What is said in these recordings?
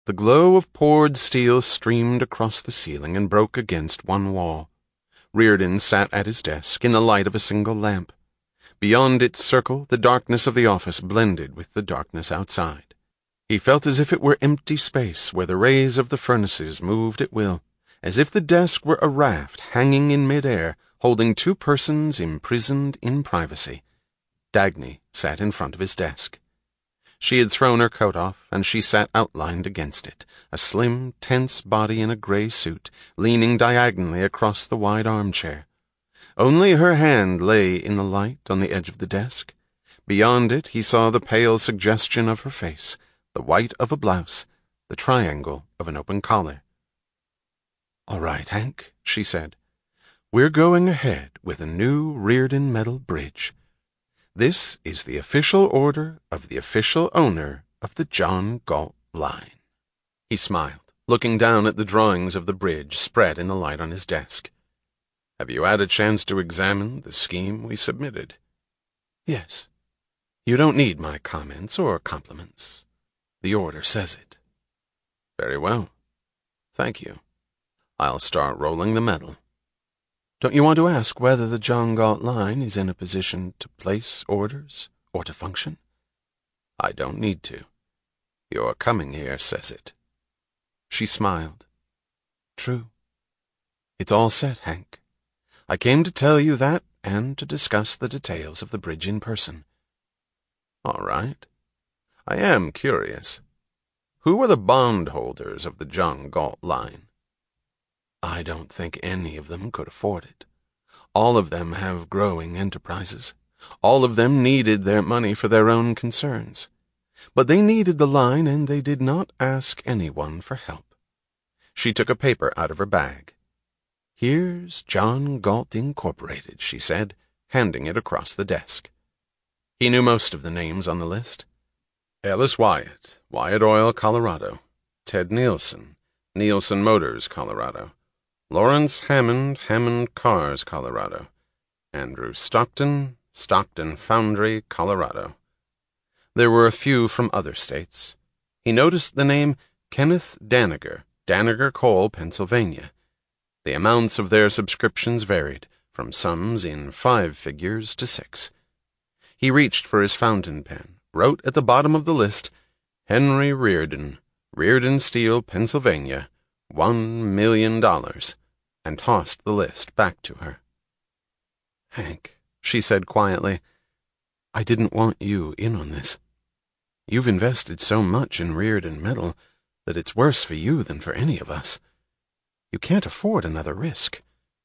The glow of poured steel streamed across the ceiling and broke against one wall. Reardon sat at his desk in the light of a single lamp. Beyond its circle, the darkness of the office blended with the darkness outside. He felt as if it were empty space where the rays of the furnaces moved at will, as if the desk were a raft hanging in mid-air, holding two persons imprisoned in privacy. Dagny sat in front of his desk. She had thrown her coat off, and she sat outlined against it, a slim, tense body in a gray suit, leaning diagonally across the wide armchair. Only her hand lay in the light on the edge of the desk. Beyond it he saw the pale suggestion of her face, the white of a blouse, the triangle of an open collar. "All right, Hank," she said. "We're going ahead with a new Reardon metal bridge. This is the official order of the official owner of the John Galt Line." He smiled, looking down at the drawings of the bridge spread in the light on his desk. "Have you had a chance to examine the scheme we submitted?" "Yes. You don't need my comments or compliments. The order says it." "Very well. Thank you. I'll start rolling the metal." "Don't you want to ask whether the John Galt Line is in a position to place orders or to function?" "I don't need to. Your coming here says it." She smiled. "True. It's all set, Hank. I came to tell you that and to discuss the details of the bridge in person." "All right. I am curious. Who are the bondholders of the John Galt Line?" "I don't think any of them could afford it. All of them have growing enterprises. All of them needed their money for their own concerns. But they needed the line, and they did not ask anyone for help." She took a paper out of her bag. "Here's John Galt Incorporated," she said, handing it across the desk. He knew most of the names on the list. Ellis Wyatt, Wyatt Oil, Colorado. Ted Nielsen, Nielsen Motors, Colorado. Lawrence Hammond, Hammond Cars, Colorado. Andrew Stockton, Stockton Foundry, Colorado. There were a few from other states. He noticed the name Kenneth Daniger, Daniger Coal, Pennsylvania. The amounts of their subscriptions varied, from sums in 5 figures to 6. He reached for his fountain pen, wrote at the bottom of the list, "Henry Reardon, Reardon Steel, Pennsylvania, $1 million, and tossed the list back to her. "Hank," she said quietly, "I didn't want you in on this. You've invested so much in Reardon Metal that it's worse for you than for any of us. You can't afford another risk."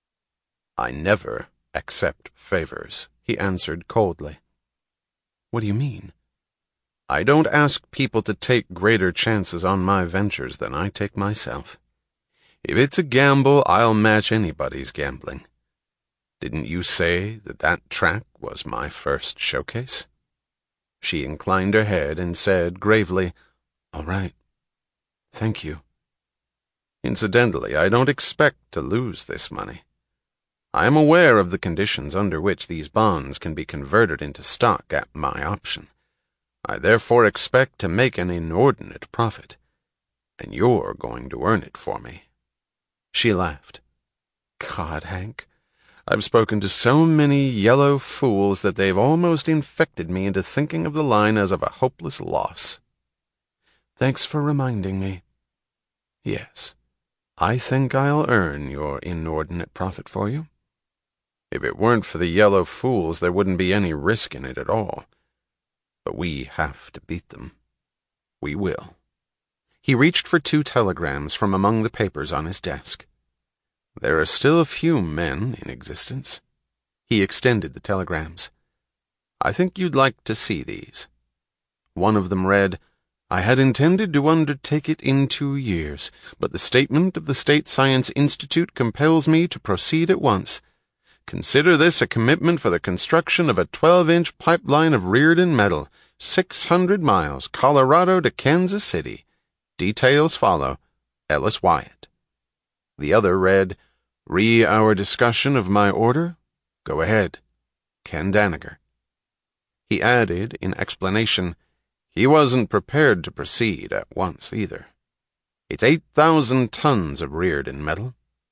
"I never accept favors," he answered coldly. "What do you mean?" "I don't ask people to take greater chances on my ventures than I take myself. If it's a gamble, I'll match anybody's gambling. Didn't you say that track was my first showcase?" She inclined her head and said gravely, "All right. Thank you." "Incidentally, I don't expect to lose this money. I am aware of the conditions under which these bonds can be converted into stock at my option. I therefore expect to make an inordinate profit, and you're going to earn it for me." She laughed. "God, Hank, I've spoken to so many yellow fools that they've almost infected me into thinking of the line as of a hopeless loss." "Thanks for reminding me." "Yes, I think I'll earn your inordinate profit for you. If it weren't for the yellow fools, there wouldn't be any risk in it at all. But we have to beat them. We will." He reached for 2 telegrams from among the papers on his desk. "There are still a few men in existence." He extended the telegrams. "I think you'd like to see these." One of them read, "I had intended to undertake it in 2 years, but the statement of the State Science Institute compels me to proceed at once. Consider this a commitment for the construction of a 12-inch pipeline of Reardon metal, 600 miles, Colorado to Kansas City. Details follow. Ellis Wyatt." The other read, "Our discussion of my order? Go ahead. Ken Daniger." He added, in explanation, he wasn't prepared to proceed at once either. It's 8,000 tons of Rearden metal.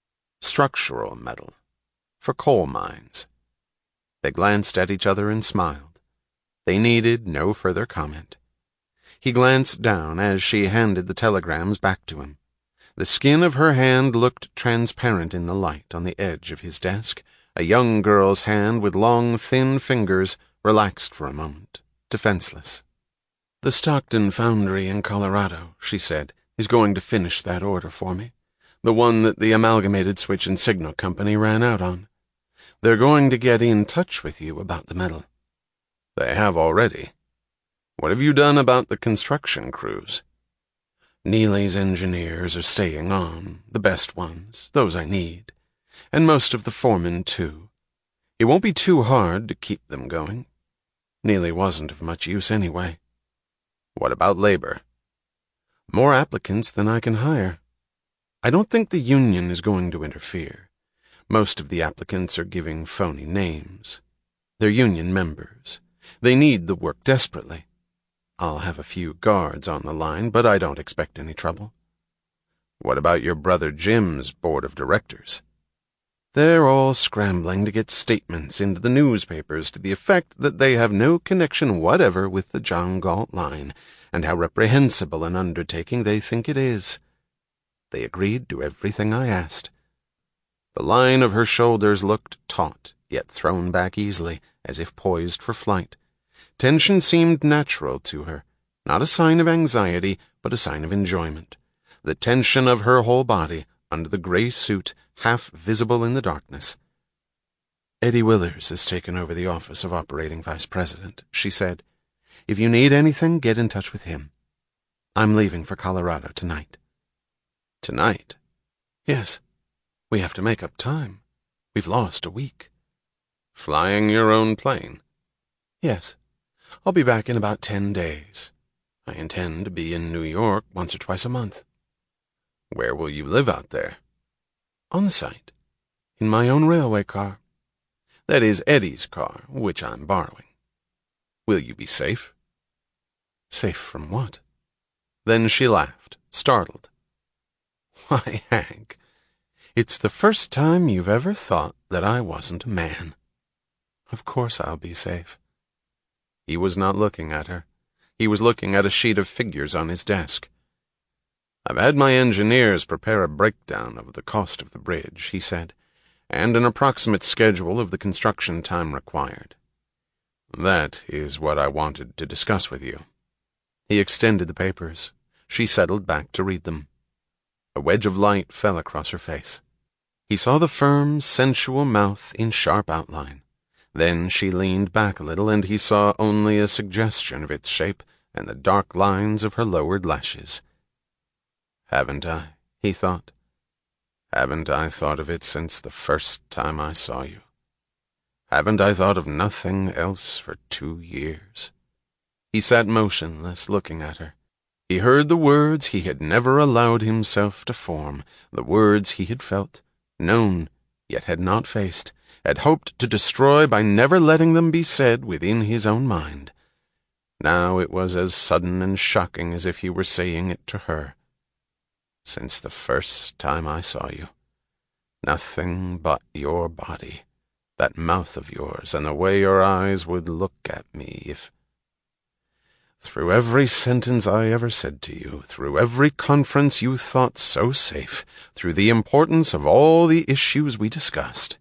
Structural metal. For coal mines. They glanced at each other and smiled. They needed no further comment. He glanced down as she handed the telegrams back to him. The skin of her hand looked transparent in the light on the edge of his desk. A young girl's hand with long, thin fingers relaxed for a moment, defenseless. "The Stockton foundry in Colorado," she said, "is going to finish that order for me, the one that the Amalgamated Switch and Signal Company ran out on. They're going to get in touch with you about the metal." "They have already. What have you done about the construction crews?" "Neely's engineers are staying on, the best ones, those I need, and most of the foremen, too. It won't be too hard to keep them going. Neely wasn't of much use anyway." "What about labor?" "More applicants than I can hire. I don't think the union is going to interfere. Most of the applicants are giving phony names. They're union members. They need the work desperately. I'll have a few guards on the line, but I don't expect any trouble." "What about your brother Jim's board of directors?" "They're all scrambling to get statements into the newspapers to the effect that they have no connection whatever with the John Galt line, and how reprehensible an undertaking they think it is. They agreed to everything I asked." The line of her shoulders looked taut, yet thrown back easily, as if poised for flight. Tension seemed natural to her, not a sign of anxiety, but a sign of enjoyment. The tension of her whole body, under the gray suit, half visible in the darkness. "Eddie Willers has taken over the office of operating vice president," she said. "If you need anything, get in touch with him. I'm leaving for Colorado tonight." "Tonight?" "Yes. We have to make up time. We've lost a week." "Flying your own plane?" "Yes. I'll be back in about 10 days. I intend to be in New York once or twice a month." "Where will you live out there?" "On the site. In my own railway car. That is Eddie's car, which I'm borrowing." "Will you be safe?" "Safe from what?" Then she laughed, startled. "Why, Hank, it's the first time you've ever thought that I wasn't a man. Of course I'll be safe." He was not looking at her. He was looking at a sheet of figures on his desk. "I've had my engineers prepare a breakdown of the cost of the bridge," he said, "and an approximate schedule of the construction time required. That is what I wanted to discuss with you." He extended the papers. She settled back to read them. A wedge of light fell across her face. He saw the firm, sensual mouth in sharp outline. Then she leaned back a little, and he saw only a suggestion of its shape and the dark lines of her lowered lashes. "Haven't I?" he thought. "Haven't I thought of it since the first time I saw you? Haven't I thought of nothing else for 2 years?" He sat motionless, looking at her. He heard the words he had never allowed himself to form, the words he had felt, known, yet had not faced, had hoped to destroy by never letting them be said within his own mind. Now it was as sudden and shocking as if he were saying it to her. "Since the first time I saw you. Nothing but your body, that mouth of yours, and the way your eyes would look at me if... Through every sentence I ever said to you, through every conference you thought so safe, through the importance of all the issues we discussed,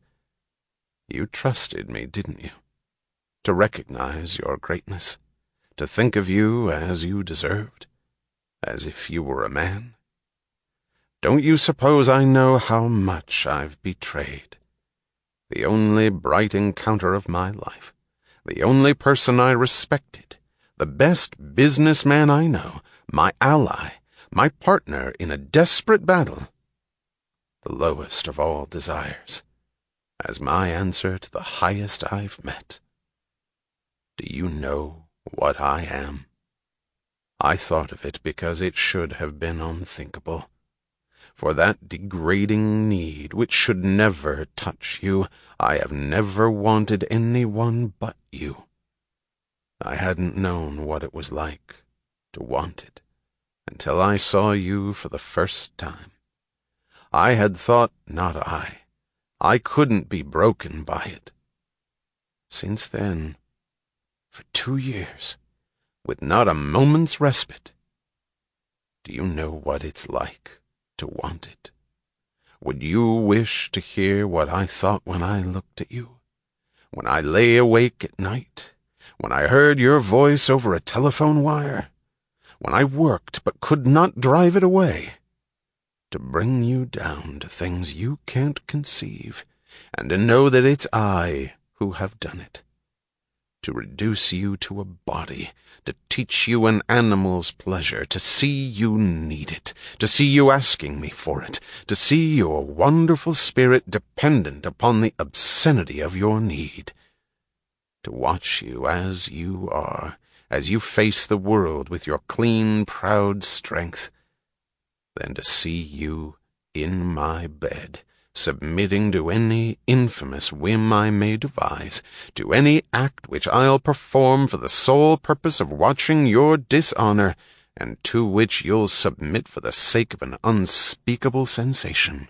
you trusted me, didn't you? To recognize your greatness, to think of you as you deserved, as if you were a man. Don't you suppose I know how much I've betrayed? The only bright encounter of my life, the only person I respected, the best businessman I know, my ally, my partner in a desperate battle, the lowest of all desires, as my answer to the highest I've met. Do you know what I am? I thought of it because it should have been unthinkable. For that degrading need which should never touch you, I have never wanted anyone but you. I hadn't known what it was like to want it, until I saw you for the first time. I had thought, not I couldn't be broken by it. Since then, for 2 years, with not a moment's respite, do you know what it's like to want it? Would you wish to hear what I thought when I looked at you? When I lay awake at night? When I heard your voice over a telephone wire? When I worked but could not drive it away? To bring you down to things you can't conceive, and to know that it's I who have done it. To reduce you to a body, to teach you an animal's pleasure, to see you need it, to see you asking me for it, to see your wonderful spirit dependent upon the obscenity of your need. To watch you as you are, as you face the world with your clean, proud strength. Then to see you in my bed, submitting to any infamous whim I may devise, to any act which I'll perform for the sole purpose of watching your dishonor, and to which you'll submit for the sake of an unspeakable sensation.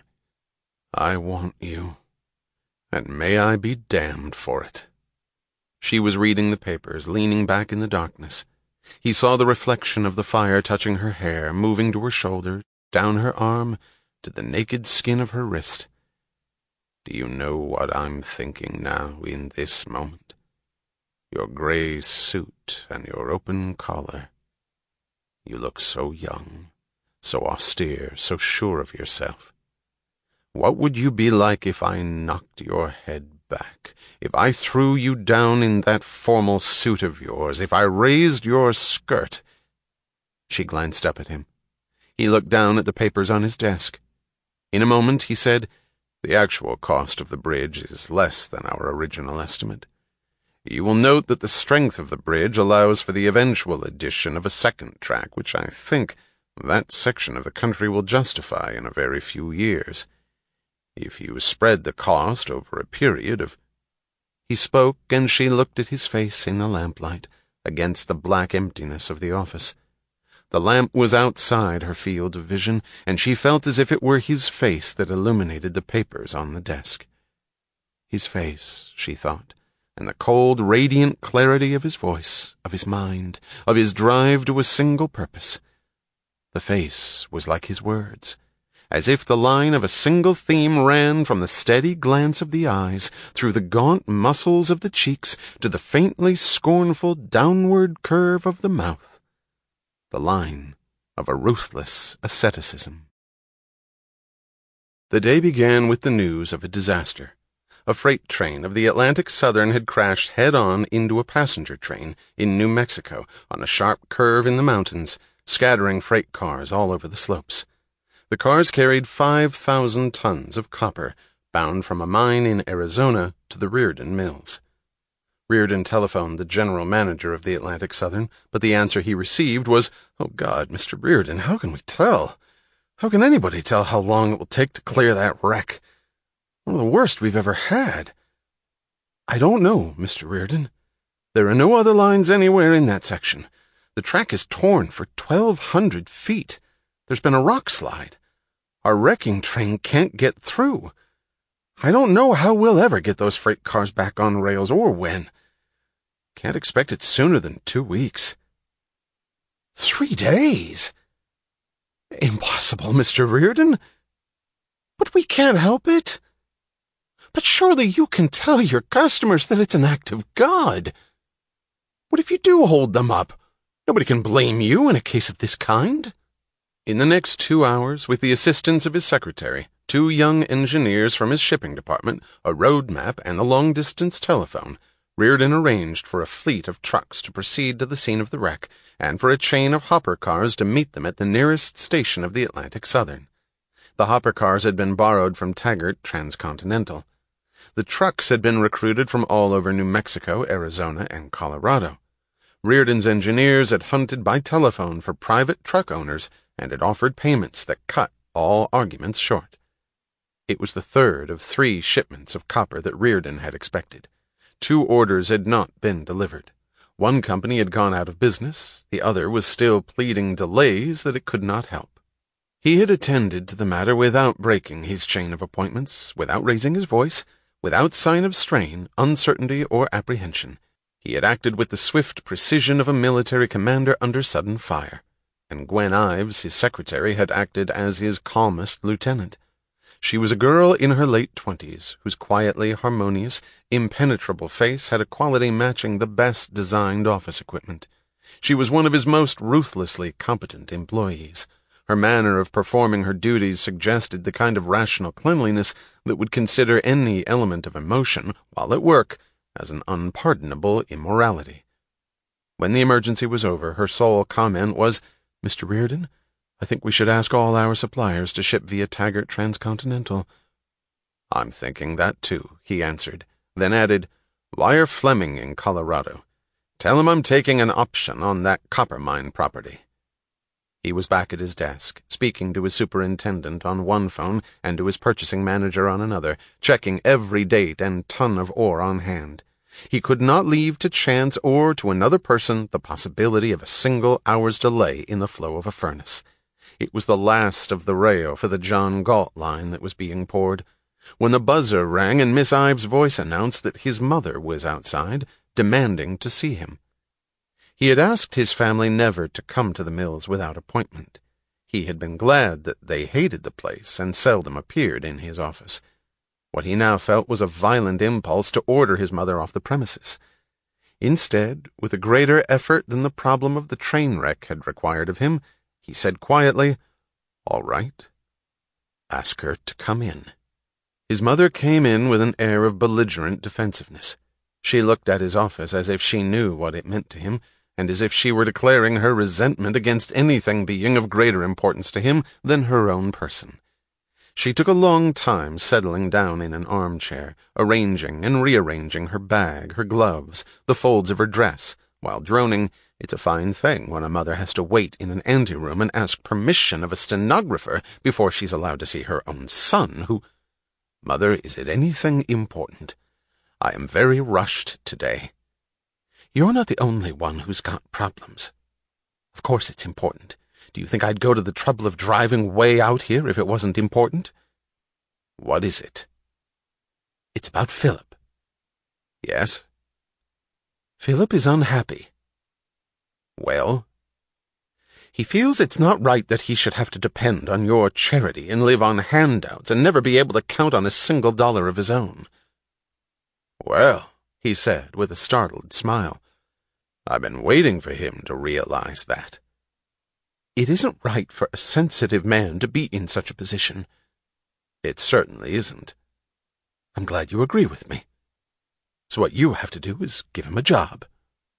I want you, and may I be damned for it. She was reading the papers, leaning back in the darkness. He saw the reflection of the fire touching her hair, moving to her shoulder, down her arm, to the naked skin of her wrist. Do you know what I'm thinking now in this moment? Your gray suit and your open collar. You look so young, so austere, so sure of yourself. What would you be like if I knocked your head back, if I threw you down in that formal suit of yours, if I raised your skirt? She glanced up at him. He looked down at the papers on his desk. In a moment he said, "The actual cost of the bridge is less than our original estimate. You will note that the strength of the bridge allows for the eventual addition of a second track, which I think that section of the country will justify in a very few years. If you spread the cost over a period of—" He spoke, and she looked at his face in the lamplight, against the black emptiness of the office. The lamp was outside her field of vision, and she felt as if it were his face that illuminated the papers on the desk. His face, she thought, and the cold, radiant clarity of his voice, of his mind, of his drive to a single purpose. The face was like his words, as if the line of a single theme ran from the steady glance of the eyes, through the gaunt muscles of the cheeks, to the faintly scornful downward curve of the mouth. The line of a ruthless asceticism. The day began with the news of a disaster. A freight train of the Atlantic Southern had crashed head-on into a passenger train in New Mexico on a sharp curve in the mountains, scattering freight cars all over the slopes. The cars carried 5,000 tons of copper, bound from a mine in Arizona to the Reardon Mills. Reardon telephoned the general manager of the Atlantic Southern, but the answer he received was, "Oh God, Mr. Reardon, how can we tell? How can anybody tell how long it will take to clear that wreck? One of the worst we've ever had." "I don't know, Mr. Reardon. There are no other lines anywhere in that section. The track is torn for 1,200 feet. There's been a rock slide. Our wrecking train can't get through. I don't know how we'll ever get those freight cars back on rails, or when. Can't expect it sooner than 2 weeks. 3 days? Impossible, Mr. Reardon. But we can't help it. But surely you can tell your customers that it's an act of God. What if you do hold them up? Nobody can blame you in a case of this kind." In the next 2 hours, with the assistance of his secretary, 2 young engineers from his shipping department, a road map, and a long-distance telephone, Reardon arranged for a fleet of trucks to proceed to the scene of the wreck, and for a chain of hopper cars to meet them at the nearest station of the Atlantic Southern. The hopper cars had been borrowed from Taggart Transcontinental. The trucks had been recruited from all over New Mexico, Arizona, and Colorado. Reardon's engineers had hunted by telephone for private truck owners and had offered payments that cut all arguments short. It was the third of 3 shipments of copper that Reardon had expected. 2 orders had not been delivered. One company had gone out of business, the other was still pleading delays that it could not help. He had attended to the matter without breaking his chain of appointments, without raising his voice, without sign of strain, uncertainty, or apprehension. He had acted with the swift precision of a military commander under sudden fire, and Gwen Ives, his secretary, had acted as his calmest lieutenant. She was a girl in her late 20s, whose quietly harmonious, impenetrable face had a quality matching the best designed office equipment. She was one of his most ruthlessly competent employees. Her manner of performing her duties suggested the kind of rational cleanliness that would consider any element of emotion, while at work, as an unpardonable immorality. When the emergency was over, her sole comment was, "Mr. Reardon, I think we should ask all our suppliers to ship via Taggart Transcontinental." "I'm thinking that too," he answered, then added, "Wire Fleming in Colorado. Tell him I'm taking an option on that copper mine property." He was back at his desk, speaking to his superintendent on one phone and to his purchasing manager on another, checking every date and ton of ore on hand. He could not leave to chance or to another person the possibility of a single hour's delay in the flow of a furnace. It was the last of the rail for the John Galt line that was being poured, when the buzzer rang and Miss Ives' voice announced that his mother was outside, demanding to see him. He had asked his family never to come to the mills without appointment. He had been glad that they hated the place and seldom appeared in his office. What he now felt was a violent impulse to order his mother off the premises. Instead, with a greater effort than the problem of the train wreck had required of him, he said quietly, "All right. Ask her to come in." His mother came in with an air of belligerent defensiveness. She looked at his office as if she knew what it meant to him, and as if she were declaring her resentment against anything being of greater importance to him than her own person. She took a long time settling down in an armchair, arranging and rearranging her bag, her gloves, the folds of her dress, while droning, "It's a fine thing when a mother has to wait in an anteroom and ask permission of a stenographer before she's allowed to see her own son, who— Mother, is it anything important? I am very rushed today." "You're not the only one who's got problems. Of course it's important. Do you think I'd go to the trouble of driving way out here if it wasn't important?" "What is it?" "It's about Philip." "Yes?" "Philip is unhappy." "Well?" "He feels it's not right that he should have to depend on your charity and live on handouts and never be able to count on a single dollar of his own." "Well," he said with a startled smile, "I've been waiting for him to realize that." "It isn't right for a sensitive man to be in such a position." "It certainly isn't." "I'm glad you agree with me. So what you have to do is give him a job."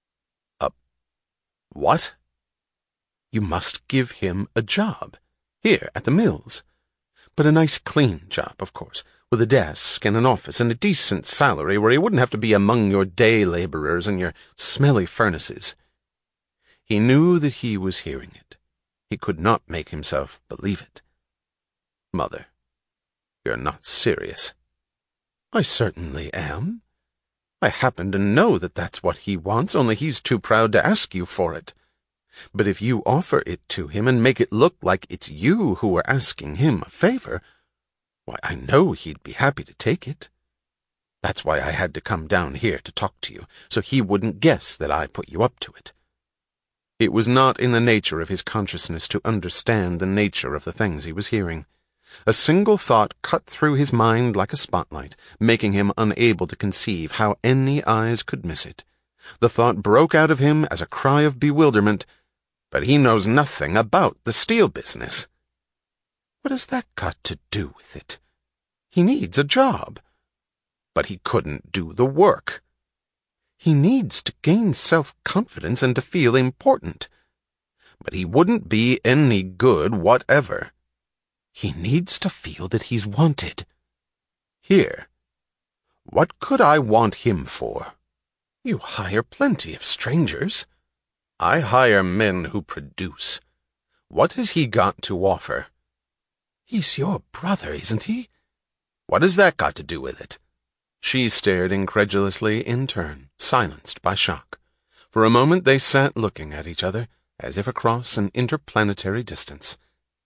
What?" "You must give him a job, here at the mills. But a nice clean job, of course, with a desk and an office and a decent salary where he wouldn't have to be among your day laborers and your smelly furnaces." He knew that he was hearing it. He could not make himself believe it. "Mother, you're not serious." "I certainly am. I happen to know that that's what he wants, only he's too proud to ask you for it. But if you offer it to him and make it look like it's you who are asking him a favor, why, I know he'd be happy to take it. That's why I had to come down here to talk to you, so he wouldn't guess that I put you up to it." It was not in the nature of his consciousness to understand the nature of the things he was hearing. A single thought cut through his mind like a spotlight, making him unable to conceive how any eyes could miss it. The thought broke out of him as a cry of bewilderment, "But he knows nothing about the steel business." "What has that got to do with it? He needs a job." "But he couldn't do the work." "He needs to gain self-confidence and to feel important." "But he wouldn't be any good whatever." "He needs to feel that he's wanted." "Here. What could I want him for?" "You hire plenty of strangers." "I hire men who produce. What has he got to offer?" "He's your brother, isn't he?" "What has that got to do with it?" She stared incredulously in turn, silenced by shock. For a moment they sat looking at each other, as if across an interplanetary distance.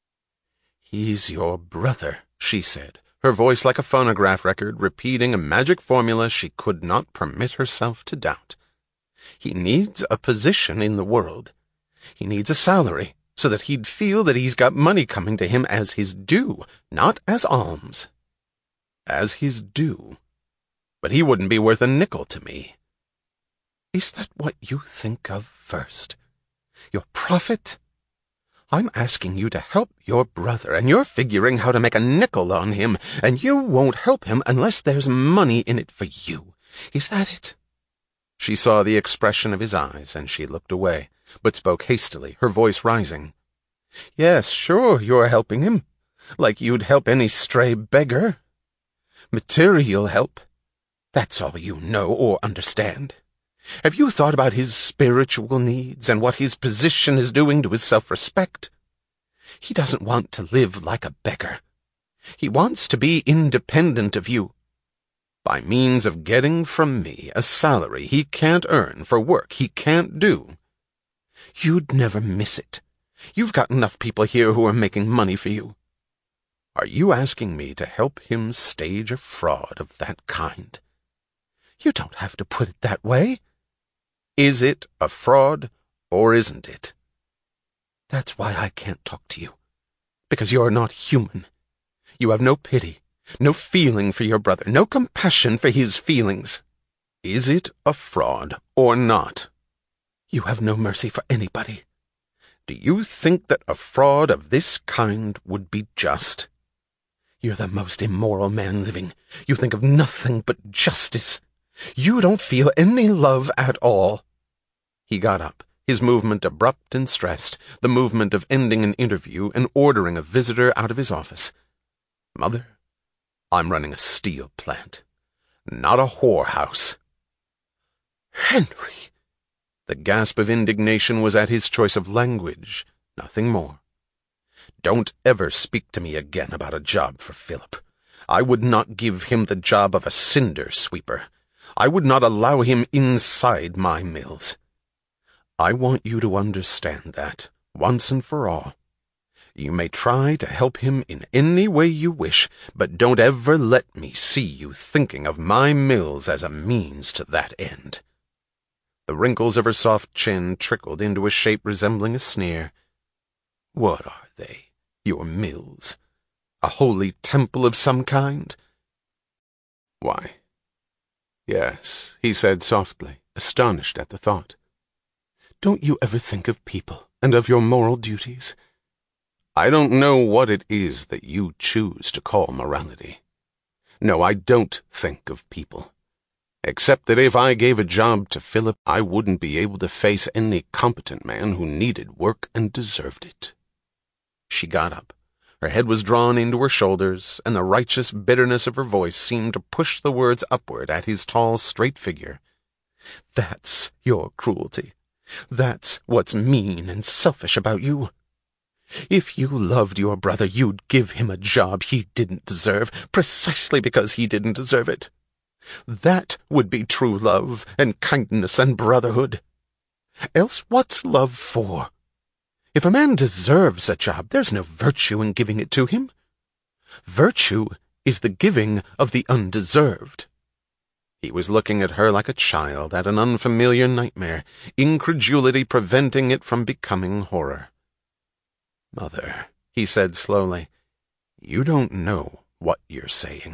"He's your brother," she said, her voice like a phonograph record repeating a magic formula she could not permit herself to doubt. "He needs a position in the world. He needs a salary, so that he'd feel that he's got money coming to him as his due, not as alms." "As his due? But he wouldn't be worth a nickel to me." "Is that what you think of first? Your profit? I'm asking you to help your brother, and you're figuring how to make a nickel on him, and you won't help him unless there's money in it for you. Is that it?" She saw the expression of his eyes, and she looked away, but spoke hastily, her voice rising. "Yes, sure, you're helping him, like you'd help any stray beggar. Material help. That's all you know or understand. Have you thought about his spiritual needs and what his position is doing to his self-respect? He doesn't want to live like a beggar. He wants to be independent of you, by means of getting from me a salary he can't earn for work he can't do. You'd never miss it. You've got enough people here who are making money for you. Are you asking me to help him stage a fraud of that kind? You don't have to put it that way. Is it a fraud, or isn't it? That's why I can't talk to you, because you're not human. You have no pity, no feeling for your brother, no compassion for his feelings. Is it a fraud, or not? You have no mercy for anybody. Do you think that a fraud of this kind would be just? You're the most immoral man living. You think of nothing but justice. You don't feel any love at all." He got up, his movement abrupt and stressed, the movement of ending an interview and ordering a visitor out of his office. "Mother, I'm running a steel plant, not a whorehouse." "Henry!" The gasp of indignation was at his choice of language, nothing more. "Don't ever speak to me again about a job for Philip. I would not give him the job of a cinder sweeper. I would not allow him inside my mills. I want you to understand that, once and for all. You may try to help him in any way you wish, but don't ever let me see you thinking of my mills as a means to that end." The wrinkles of her soft chin trickled into a shape resembling a sneer. "What are they, your mills? A holy temple of some kind?" "Why, yes," he said softly, astonished at the thought. "Don't you ever think of people and of your moral duties?" "I don't know what it is that you choose to call morality. No, I don't think of people. Except that if I gave a job to Philip, I wouldn't be able to face any competent man who needed work and deserved it." She got up. Her head was drawn into her shoulders, and the righteous bitterness of her voice seemed to push the words upward at his tall, straight figure. "That's your cruelty. That's what's mean and selfish about you. If you loved your brother, you'd give him a job he didn't deserve, precisely because he didn't deserve it. That would be true love and kindness and brotherhood. Else what's love for? If a man deserves a job, there's no virtue in giving it to him. Virtue is the giving of the undeserved." He was looking at her like a child at an unfamiliar nightmare, incredulity preventing it from becoming horror. "Mother," he said slowly, "you don't know what you're saying.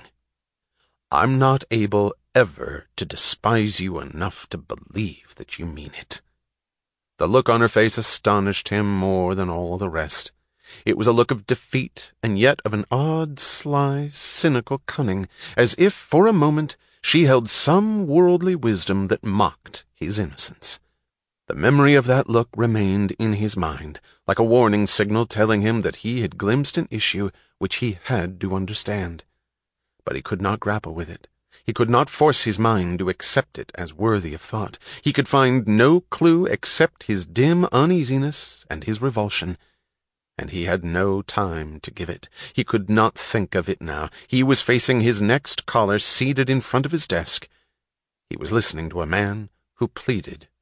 I'm not able ever to despise you enough to believe that you mean it." The look on her face astonished him more than all the rest. It was a look of defeat, and yet of an odd, sly, cynical cunning, as if, for a moment, she held some worldly wisdom that mocked his innocence. The memory of that look remained in his mind, like a warning signal telling him that he had glimpsed an issue which he had to understand. But he could not grapple with it. He could not force his mind to accept it as worthy of thought. He could find no clue except his dim uneasiness and his revulsion, and he had no time to give it. He could not think of it now. He was facing his next caller seated in front of his desk. He was listening to a man who pleaded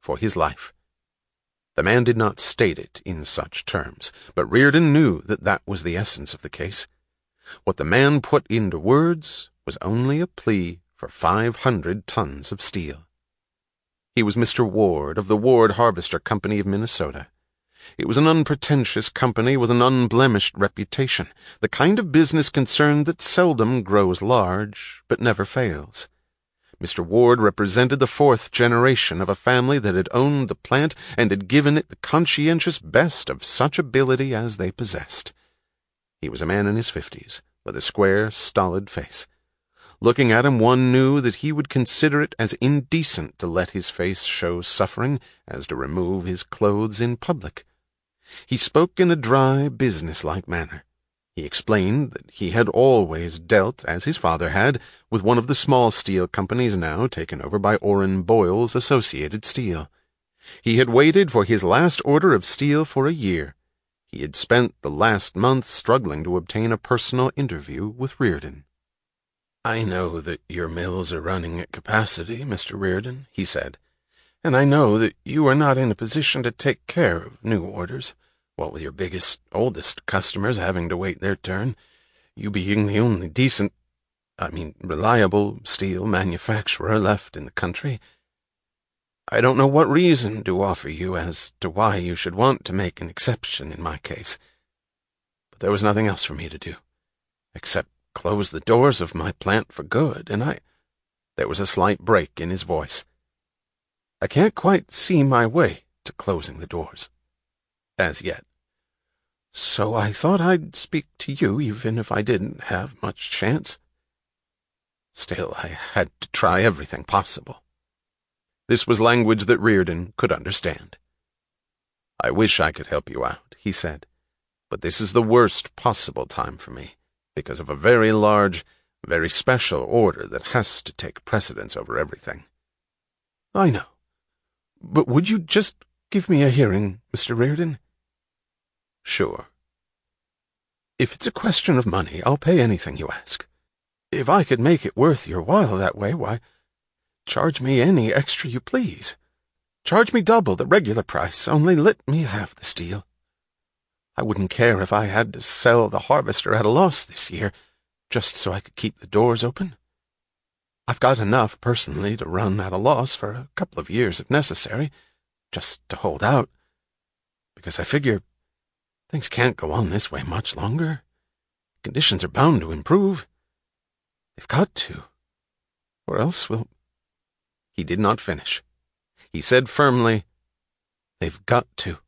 for his life. The man did not state it in such terms, but Reardon knew that that was the essence of the case. What the man put into words was only a plea for 500 tons of steel. He was Mr. Ward of the Ward Harvester Company of Minnesota. It was an unpretentious company with an unblemished reputation, the kind of business concern that seldom grows large, but never fails. Mr. Ward represented the fourth generation of a family that had owned the plant and had given it the conscientious best of such ability as they possessed. He was a man in his 50s, with a square, stolid face. Looking at him, one knew that he would consider it as indecent to let his face show suffering as to remove his clothes in public. He spoke in a dry, business-like manner. He explained that he had always dealt, as his father had, with one of the small steel companies now taken over by Orrin Boyle's Associated Steel. He had waited for his last order of steel for a year. He had spent the last month struggling to obtain a personal interview with Reardon. "I know that your mills are running at capacity, Mr. Reardon," he said, "and I know that you are not in a position to take care of new orders, what with your biggest, oldest customers having to wait their turn, you being the only reliable steel manufacturer left in the country. I don't know what reason to offer you as to why you should want to make an exception in my case, but there was nothing else for me to do, except close the doors of my plant for good, and There was a slight break in his voice. "I can't quite see my way to closing the doors, as yet. So I thought I'd speak to you even if I didn't have much chance. Still, I had to try everything possible." This was language that Reardon could understand. "I wish I could help you out," he said, "but this is the worst possible time for me, because of a very large, very special order that has to take precedence over everything." "I know. But would you just give me a hearing, Mr. Reardon?" "Sure. If it's a question of money, I'll pay anything you ask. If I could make it worth your while that way, why, charge me any extra you please. Charge me double the regular price, only let me have the steel. I wouldn't care if I had to sell the Harvester at a loss this year, just so I could keep the doors open. I've got enough, personally, to run at a loss for a couple of years if necessary, just to hold out, because I figure things can't go on this way much longer. Conditions are bound to improve. They've got to, or else we'll—" He did not finish. He said firmly, "They've got to."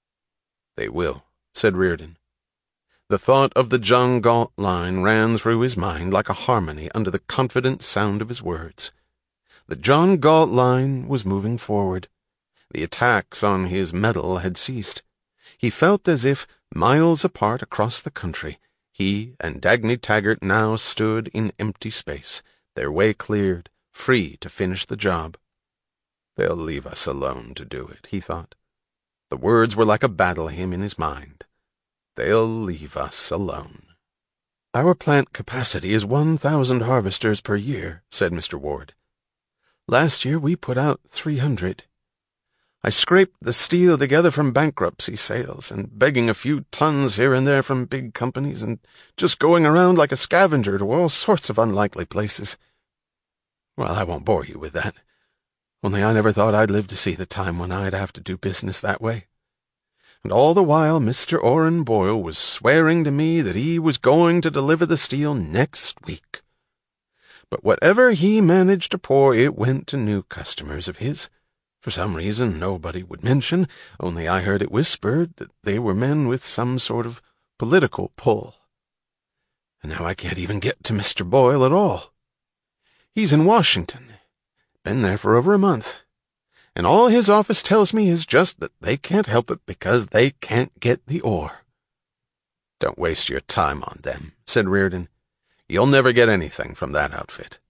"They will," said Reardon. The thought of the John Galt line ran through his mind like a harmony under the confident sound of his words. The John Galt line was moving forward. The attacks on his metal had ceased. He felt as if, miles apart across the country, he and Dagny Taggart now stood in empty space, their way cleared, free to finish the job. "They'll leave us alone to do it," he thought. The words were like a battle hymn in his mind. "They'll leave us alone." "Our plant capacity is 1,000 harvesters per year," said Mr. Ward. "Last year we put out 300. I scraped the steel together from bankruptcy sales and begging a few tons here and there from big companies and just going around like a scavenger to all sorts of unlikely places. Well, I won't bore you with that, only I never thought I'd live to see the time when I'd have to do business that way. And all the while Mr. Orrin Boyle was swearing to me that he was going to deliver the steel next week. But whatever he managed to pour, it went to new customers of his. For some reason nobody would mention, only I heard it whispered that they were men with some sort of political pull. And now I can't even get to Mr. Boyle at all. He's in Washington. Been there for over a month. And all his office tells me is just that they can't help it because they can't get the ore." "Don't waste your time on them," said Reardon. "You'll never get anything from that outfit."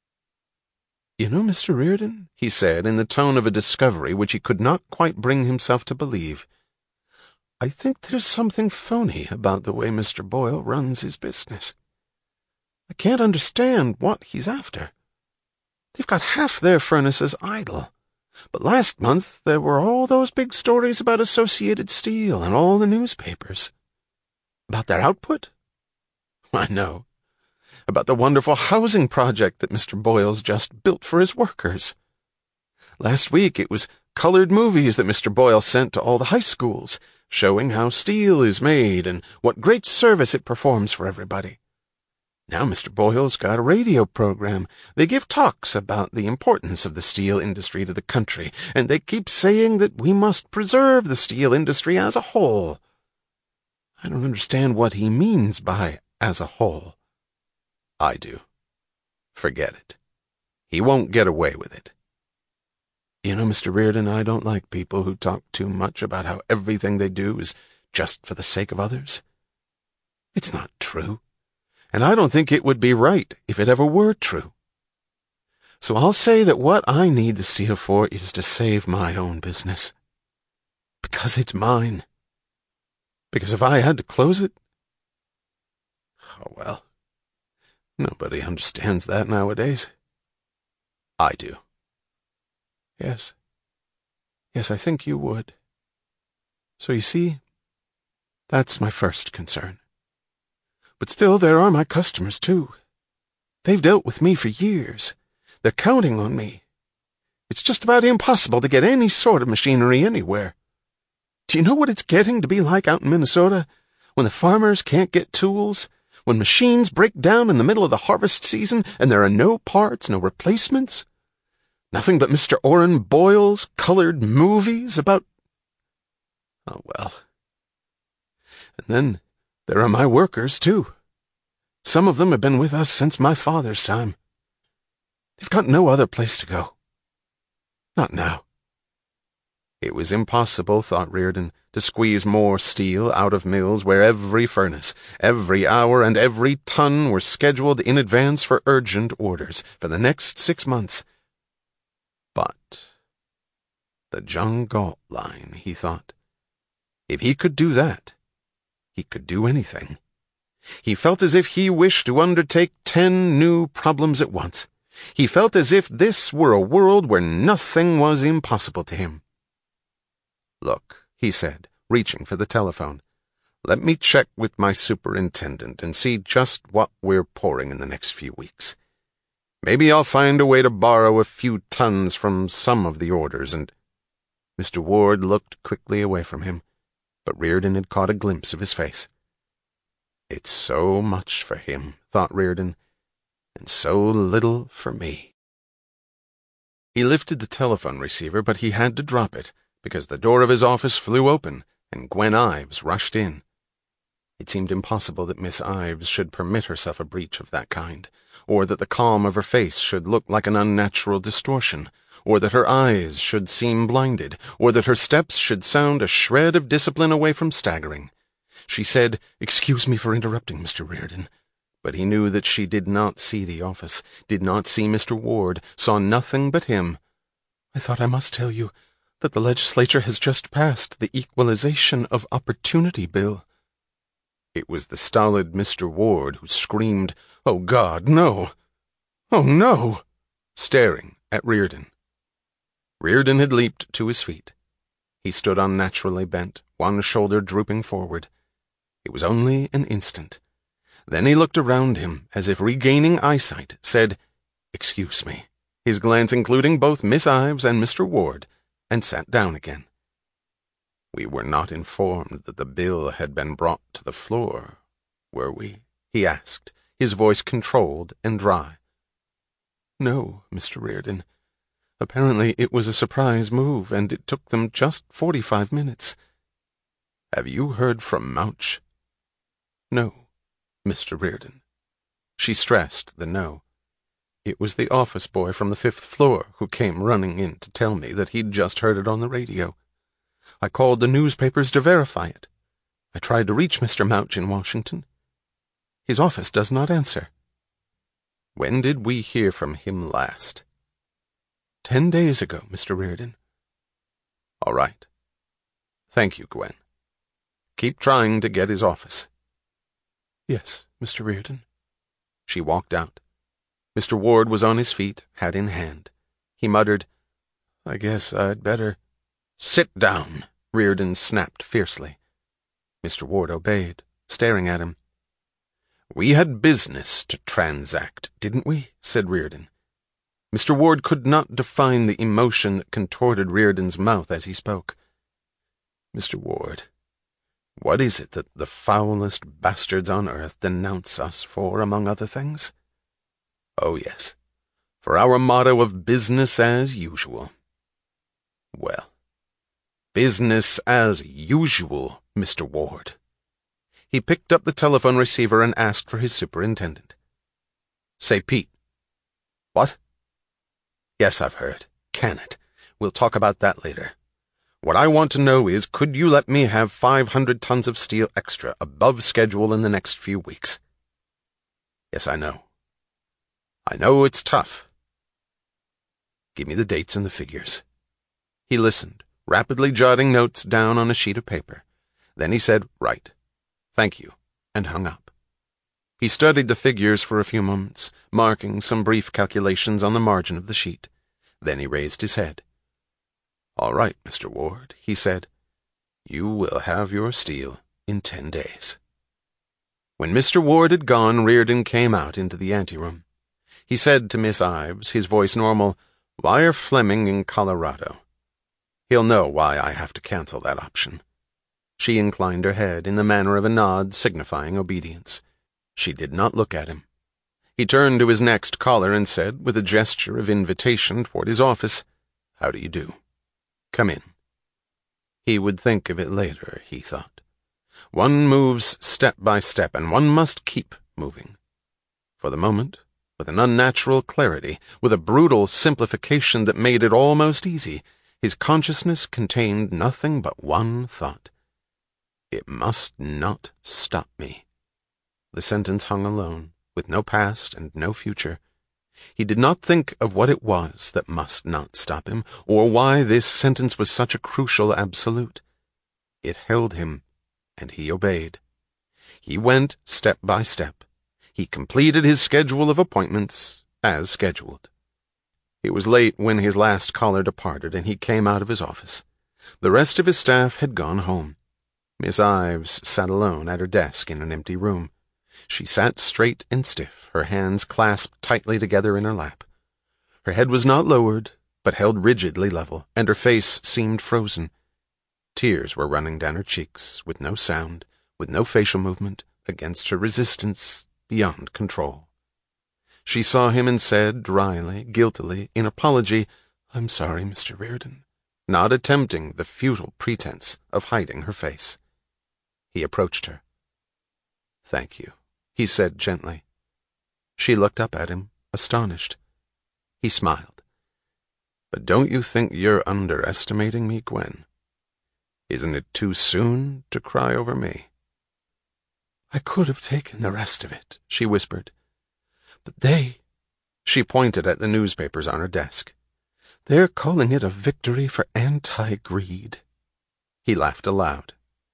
"You know, Mr. Reardon," he said in the tone of a discovery which he could not quite bring himself to believe, "I think there's something phony about the way Mr. Boyle runs his business. I can't understand what he's after. They've got half their furnaces idle. But last month there were all those big stories about Associated Steel in all the newspapers. About their output? I know. About the wonderful housing project that Mr. Boyles just built for his workers. Last week it was colored movies that Mr. Boyle sent to all the high schools, showing how steel is made and what great service it performs for everybody. Now Mr. Boyle's got a radio program. They give talks about the importance of the steel industry to the country, and they keep saying that we must preserve the steel industry as a whole. I don't understand what he means by as a whole. I do. Forget it. He won't get away with it. You know, Mr. Reardon, I don't like people who talk too much about how everything they do is just for the sake of others. It's not true, and I don't think it would be right if it ever were true. So I'll say that what I need the steel for is to save my own business. Because it's mine. Because if I had to close it... Oh, well, nobody understands that nowadays. I do. Yes. Yes, I think you would. So you see, that's my first concern. But still, there are my customers, too. They've dealt with me for years. They're counting on me. It's just about impossible to get any sort of machinery anywhere. Do you know what it's getting to be like out in Minnesota, when the farmers can't get tools, when machines break down in the middle of the harvest season and there are no parts, no replacements? Nothing but Mr. Orrin Boyle's colored movies about... Oh, well. And then there are my workers, too. Some of them have been with us since my father's time. They've got no other place to go. Not now. It was impossible, thought Reardon, to squeeze more steel out of mills where every furnace, every hour, and every ton were scheduled in advance for urgent orders for the next 6 months. But the John Galt line, he thought. If he could do that, he could do anything. He felt as if he wished to undertake 10 new problems at once. He felt as if this were a world where nothing was impossible to him. Look, he said, reaching for the telephone. Let me check with my superintendent and see just what we're pouring in the next few weeks. Maybe I'll find a way to borrow a few tons from some of the orders and... Mr. Ward looked quickly away from him, but Reardon had caught a glimpse of his face. It's so much for him, thought Reardon, and so little for me. He lifted the telephone receiver, but he had to drop it, because the door of his office flew open, and Gwen Ives rushed in. It seemed impossible that Miss Ives should permit herself a breach of that kind, or that the calm of her face should look like an unnatural distortion, or that her eyes should seem blinded, or that her steps should sound a shred of discipline away from staggering. She said, "Excuse me for interrupting, Mr. Reardon." But he knew that she did not see the office, did not see Mr. Ward, saw nothing but him. "I thought I must tell you that the legislature has just passed the Equalization of Opportunity Bill." It was the stolid Mr. Ward who screamed, "Oh, God, no! Oh, no!" staring at Reardon. Reardon had leaped to his feet. He stood unnaturally bent, one shoulder drooping forward. It was only an instant. Then he looked around him, as if regaining eyesight, said, "Excuse me," his glance including both Miss Ives and Mr. Ward, and sat down again. "We were not informed that the bill had been brought to the floor, were we?" he asked, his voice controlled and dry. "No, Mr. Reardon. Apparently it was a surprise move, and it took them just 45 minutes. Have you heard from Mouch?" "No, Mr. Reardon." She stressed the no. "It was the office boy from the 5th floor who came running in to tell me that he'd just heard it on the radio. I called the newspapers to verify it. I tried to reach Mr. Mouch in Washington. His office does not answer." "When did we hear from him last?" 10 days ago, Mr. Reardon." "All right. Thank you, Gwen. Keep trying to get his office." "Yes, Mr. Reardon." She walked out. Mr. Ward was on his feet, hat in hand. He muttered, I guess I'd better. Sit down, Reardon snapped fiercely. Mr. Ward obeyed, staring at him. We had business to transact, didn't we? Said Reardon. Mr. Ward could not define the emotion that contorted Reardon's mouth as he spoke. Mr. Ward, what is it that the foulest bastards on earth denounce us for, among other things? Oh, yes, for our motto of business as usual. Well, business as usual, Mr. Ward. He picked up the telephone receiver and asked for his superintendent. Say, Pete. What? Yes, I've heard. Can it? We'll talk about that later. What I want to know is, could you let me have 500 tons of steel extra above schedule in the next few weeks? Yes, I know. I know it's tough. Give me the dates and the figures. He listened, rapidly jotting notes down on a sheet of paper. Then he said, Right. Thank you, and hung up. He studied the figures for a few moments, marking some brief calculations on the margin of the sheet. Then he raised his head. All right, Mr. Ward, he said. You will have your steel in 10 days. When Mr. Ward had gone, Reardon came out into the anteroom. He said to Miss Ives, his voice normal, Wire Fleming in Colorado. He'll know why I have to cancel that option. She inclined her head in the manner of a nod signifying obedience. She did not look at him. He turned to his next caller and said, with a gesture of invitation toward his office, How do you do? Come in. He would think of it later, he thought. One moves step by step, and one must keep moving. For the moment, with an unnatural clarity, with a brutal simplification that made it almost easy, his consciousness contained nothing but one thought. It must not stop me. The sentence hung alone, with no past and no future. He did not think of what it was that must not stop him, or why this sentence was such a crucial absolute. It held him, and he obeyed. He went step by step. He completed his schedule of appointments, as scheduled. It was late when his last caller departed, and he came out of his office. The rest of his staff had gone home. Miss Ives sat alone at her desk in an empty room. She sat straight and stiff, her hands clasped tightly together in her lap. Her head was not lowered, but held rigidly level, and her face seemed frozen. Tears were running down her cheeks, with no sound, with no facial movement, against her resistance beyond control. She saw him and said, dryly, guiltily, in apology, I'm sorry, Mr. Reardon, not attempting the futile pretense of hiding her face. He approached her. Thank you, he said gently. She looked up at him, astonished. He smiled. But don't you think you're underestimating me, Gwen? Isn't it too soon to cry over me? I could have taken the rest of it, she whispered. But they... She pointed at the newspapers on her desk. They're calling it a victory for anti-greed. He laughed aloud.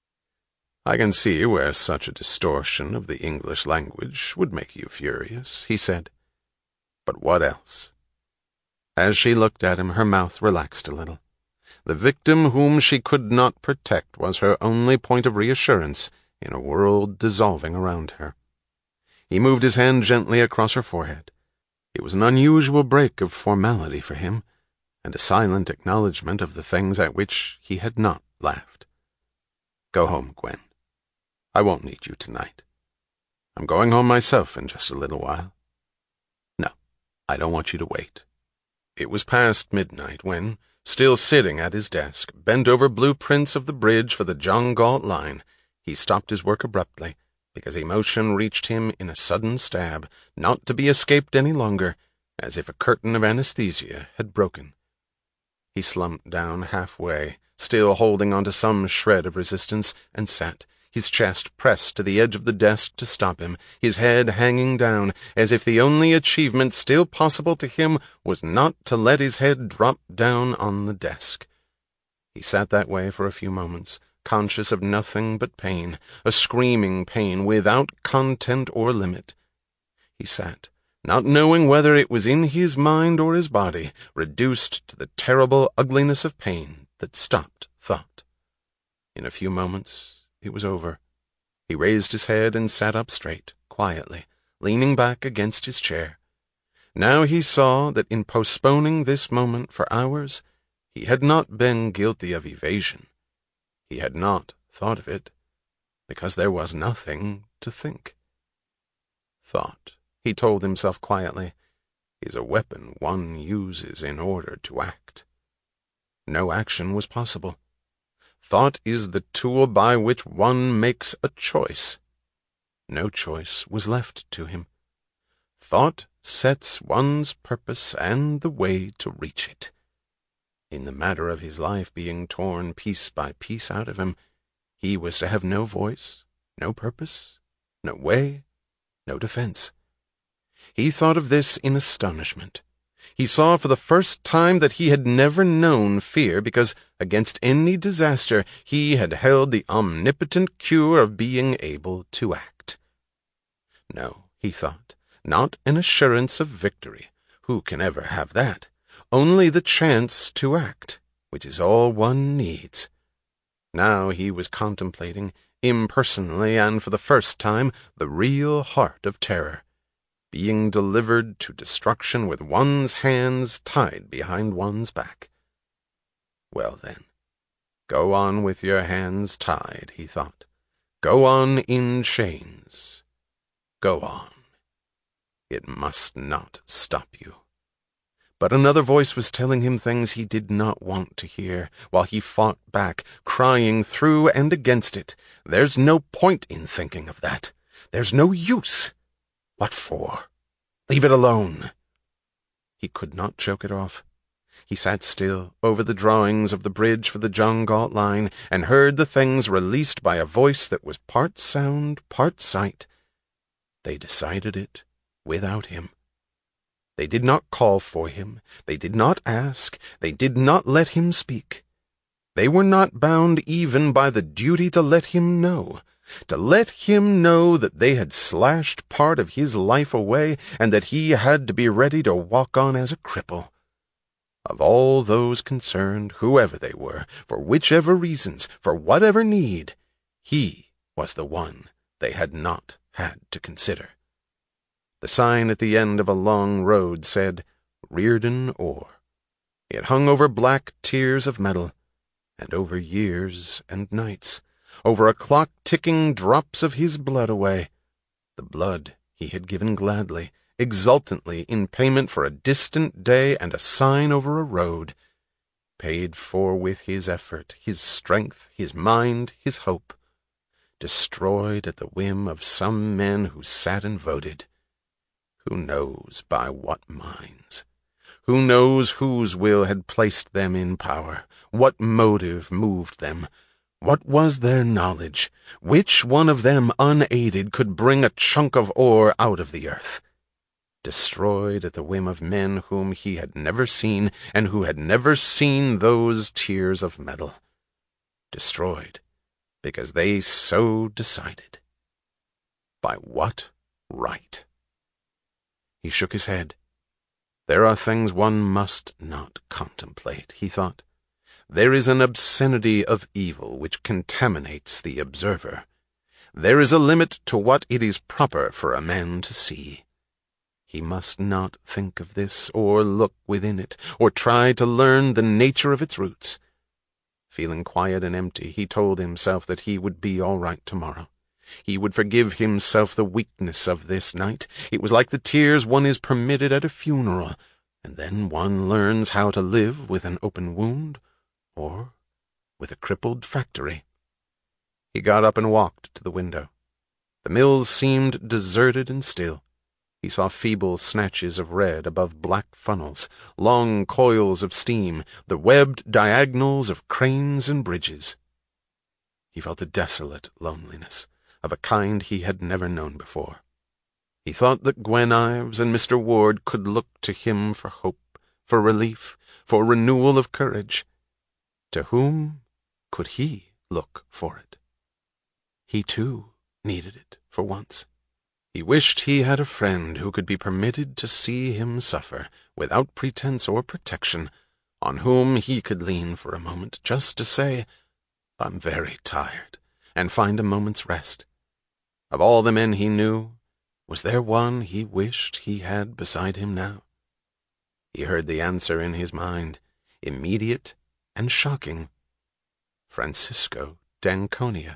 I can see where such a distortion of the English language would make you furious, he said. But what else? As she looked at him, her mouth relaxed a little. The victim whom she could not protect was her only point of reassurance in a world dissolving around her. He moved his hand gently across her forehead. It was an unusual break of formality for him, and a silent acknowledgment of the things at which he had not laughed. Go home, Gwen. I won't need you tonight. I'm going home myself in just a little while. No, I don't want you to wait. It was past midnight when, still sitting at his desk, bent over blueprints of the bridge for the John Galt line, he stopped his work abruptly, because emotion reached him in a sudden stab, not to be escaped any longer, as if a curtain of anesthesia had broken. He slumped down halfway, still holding on to some shred of resistance, and sat, his chest pressed to the edge of the desk to stop him, his head hanging down, as if the only achievement still possible to him was not to let his head drop down on the desk. He sat that way for a few moments, conscious of nothing but pain, a screaming pain without content or limit. He sat, not knowing whether it was in his mind or his body, reduced to the terrible ugliness of pain that stopped thought. In a few moments, it was over. He raised his head and sat up straight, quietly, leaning back against his chair. Now he saw that in postponing this moment for hours, he had not been guilty of evasion. He had not thought of it, because there was nothing to think. Thought, he told himself quietly, is a weapon one uses in order to act. No action was possible. Thought is the tool by which one makes a choice. No choice was left to him. Thought sets one's purpose and the way to reach it. In the matter of his life being torn piece by piece out of him, he was to have no voice, no purpose, no way, no defense. He thought of this in astonishment. He saw for the first time that he had never known fear, because against any disaster he had held the omnipotent cure of being able to act. No, he thought, not an assurance of victory. Who can ever have that? Only the chance to act, which is all one needs. Now he was contemplating, impersonally and for the first time, the real heart of terror, being delivered to destruction with one's hands tied behind one's back. Well then, go on with your hands tied, he thought. Go on in chains. Go on. It must not stop you. But another voice was telling him things he did not want to hear, while he fought back, crying through and against it. There's no point in thinking of that. There's no use. What for? Leave it alone. He could not choke it off. He sat still over the drawings of the bridge for the John Galt line and heard the things released by a voice that was part sound, part sight. They decided it without him. They did not call for him. They did not ask. They did not let him speak. They were not bound even by the duty to let him know that they had slashed part of his life away and that he had to be ready to walk on as a cripple. Of all those concerned, whoever they were, for whichever reasons, for whatever need, he was the one they had not had to consider. The sign at the end of a long road said, Reardon Ore. It hung over black tiers of metal, and over years and nights, over a clock ticking drops of his blood away, the blood he had given gladly, exultantly, in payment for a distant day and a sign over a road, paid for with his effort, his strength, his mind, his hope, destroyed at the whim of some men who sat and voted. Who knows by what minds? Who knows whose will had placed them in power? What motive moved them? What was their knowledge? Which one of them, unaided, could bring a chunk of ore out of the earth? Destroyed at the whim of men whom he had never seen, and who had never seen those tiers of metal. Destroyed because they so decided. By what right? He shook his head. There are things one must not contemplate, he thought. There is an obscenity of evil which contaminates the observer. There is a limit to what it is proper for a man to see. He must not think of this, or look within it, or try to learn the nature of its roots. Feeling quiet and empty, he told himself that he would be all right tomorrow. He would forgive himself the weakness of this night. It was like the tears one is permitted at a funeral, and then one learns how to live with an open wound, or with a crippled factory. He got up and walked to the window. The mills seemed deserted and still. He saw feeble snatches of red above black funnels, long coils of steam, the webbed diagonals of cranes and bridges. He felt a desolate loneliness, of a kind he had never known before. He thought that Gwen Ives and Mr. Ward could look to him for hope, for relief, for renewal of courage. To whom could he look for it? He, too, needed it for once. He wished he had a friend who could be permitted to see him suffer, without pretense or protection, on whom he could lean for a moment, just to say, "I'm very tired," and find a moment's rest. Of all the men he knew, was there one he wished he had beside him now? He heard the answer in his mind, immediate and shocking. Francisco d'Anconia.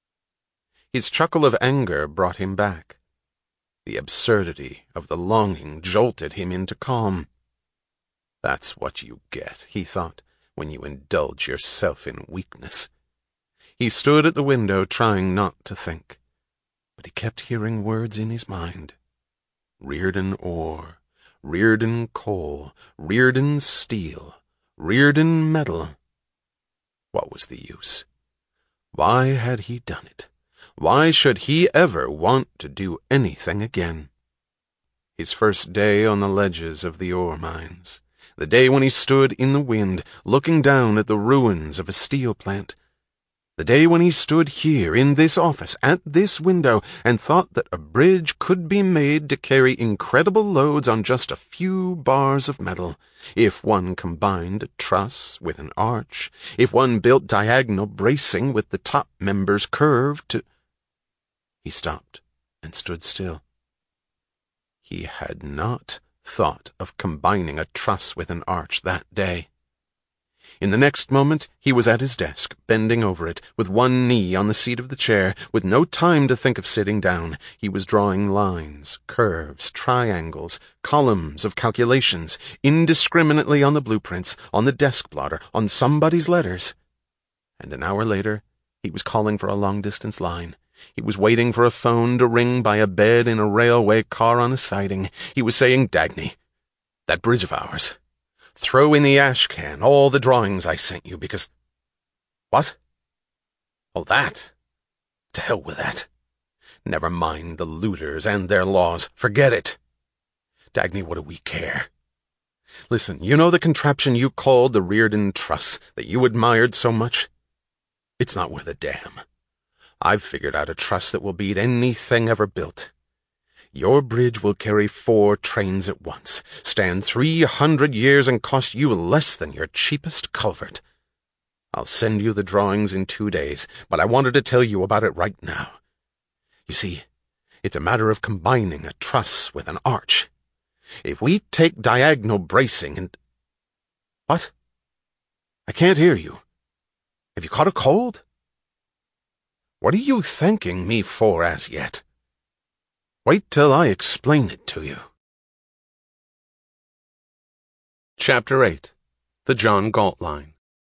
His chuckle of anger brought him back. The absurdity of the longing jolted him into calm. That's what you get, he thought, when you indulge yourself in weakness. He stood at the window trying not to think, but he kept hearing words in his mind. Reardon ore, Reardon coal, Reardon steel, Reardon metal. What was the use? Why had he done it? Why should he ever want to do anything again? His first day on the ledges of the ore mines, the day when he stood in the wind, looking down at the ruins of a steel plant, the day when he stood here in this office, at this window, and thought that a bridge could be made to carry incredible loads on just a few bars of metal, if one combined a truss with an arch, if one built diagonal bracing with the top members curved to... He stopped and stood still. He had not thought of combining a truss with an arch that day. In the next moment, he was at his desk, bending over it, with one knee on the seat of the chair, with no time to think of sitting down. He was drawing lines, curves, triangles, columns of calculations, indiscriminately on the blueprints, on the desk blotter, on somebody's letters. And an hour later, he was calling for a long-distance line. He was waiting for a phone to ring by a bed in a railway car on a siding. He was saying, "Dagny, that bridge of ours. Throw in the ash can all the drawings I sent you, because..." What? Oh, that. To hell with that. Never mind the looters and their laws. Forget it. Dagny, what do we care? Listen, you know the contraption you called the Reardon Truss that you admired so much? It's not worth a damn. I've figured out a truss that will beat anything ever built. Your bridge will carry 4 trains at once, stand 300 years, and cost you less than your cheapest culvert. I'll send you the drawings in 2 days, but I wanted to tell you about it right now. You see, it's a matter of combining a truss with an arch. If we take diagonal bracing and... What? I can't hear you. Have you caught a cold? What are you thanking me for as yet? Wait till I explain it to you. Chapter 8. The John Galt Line.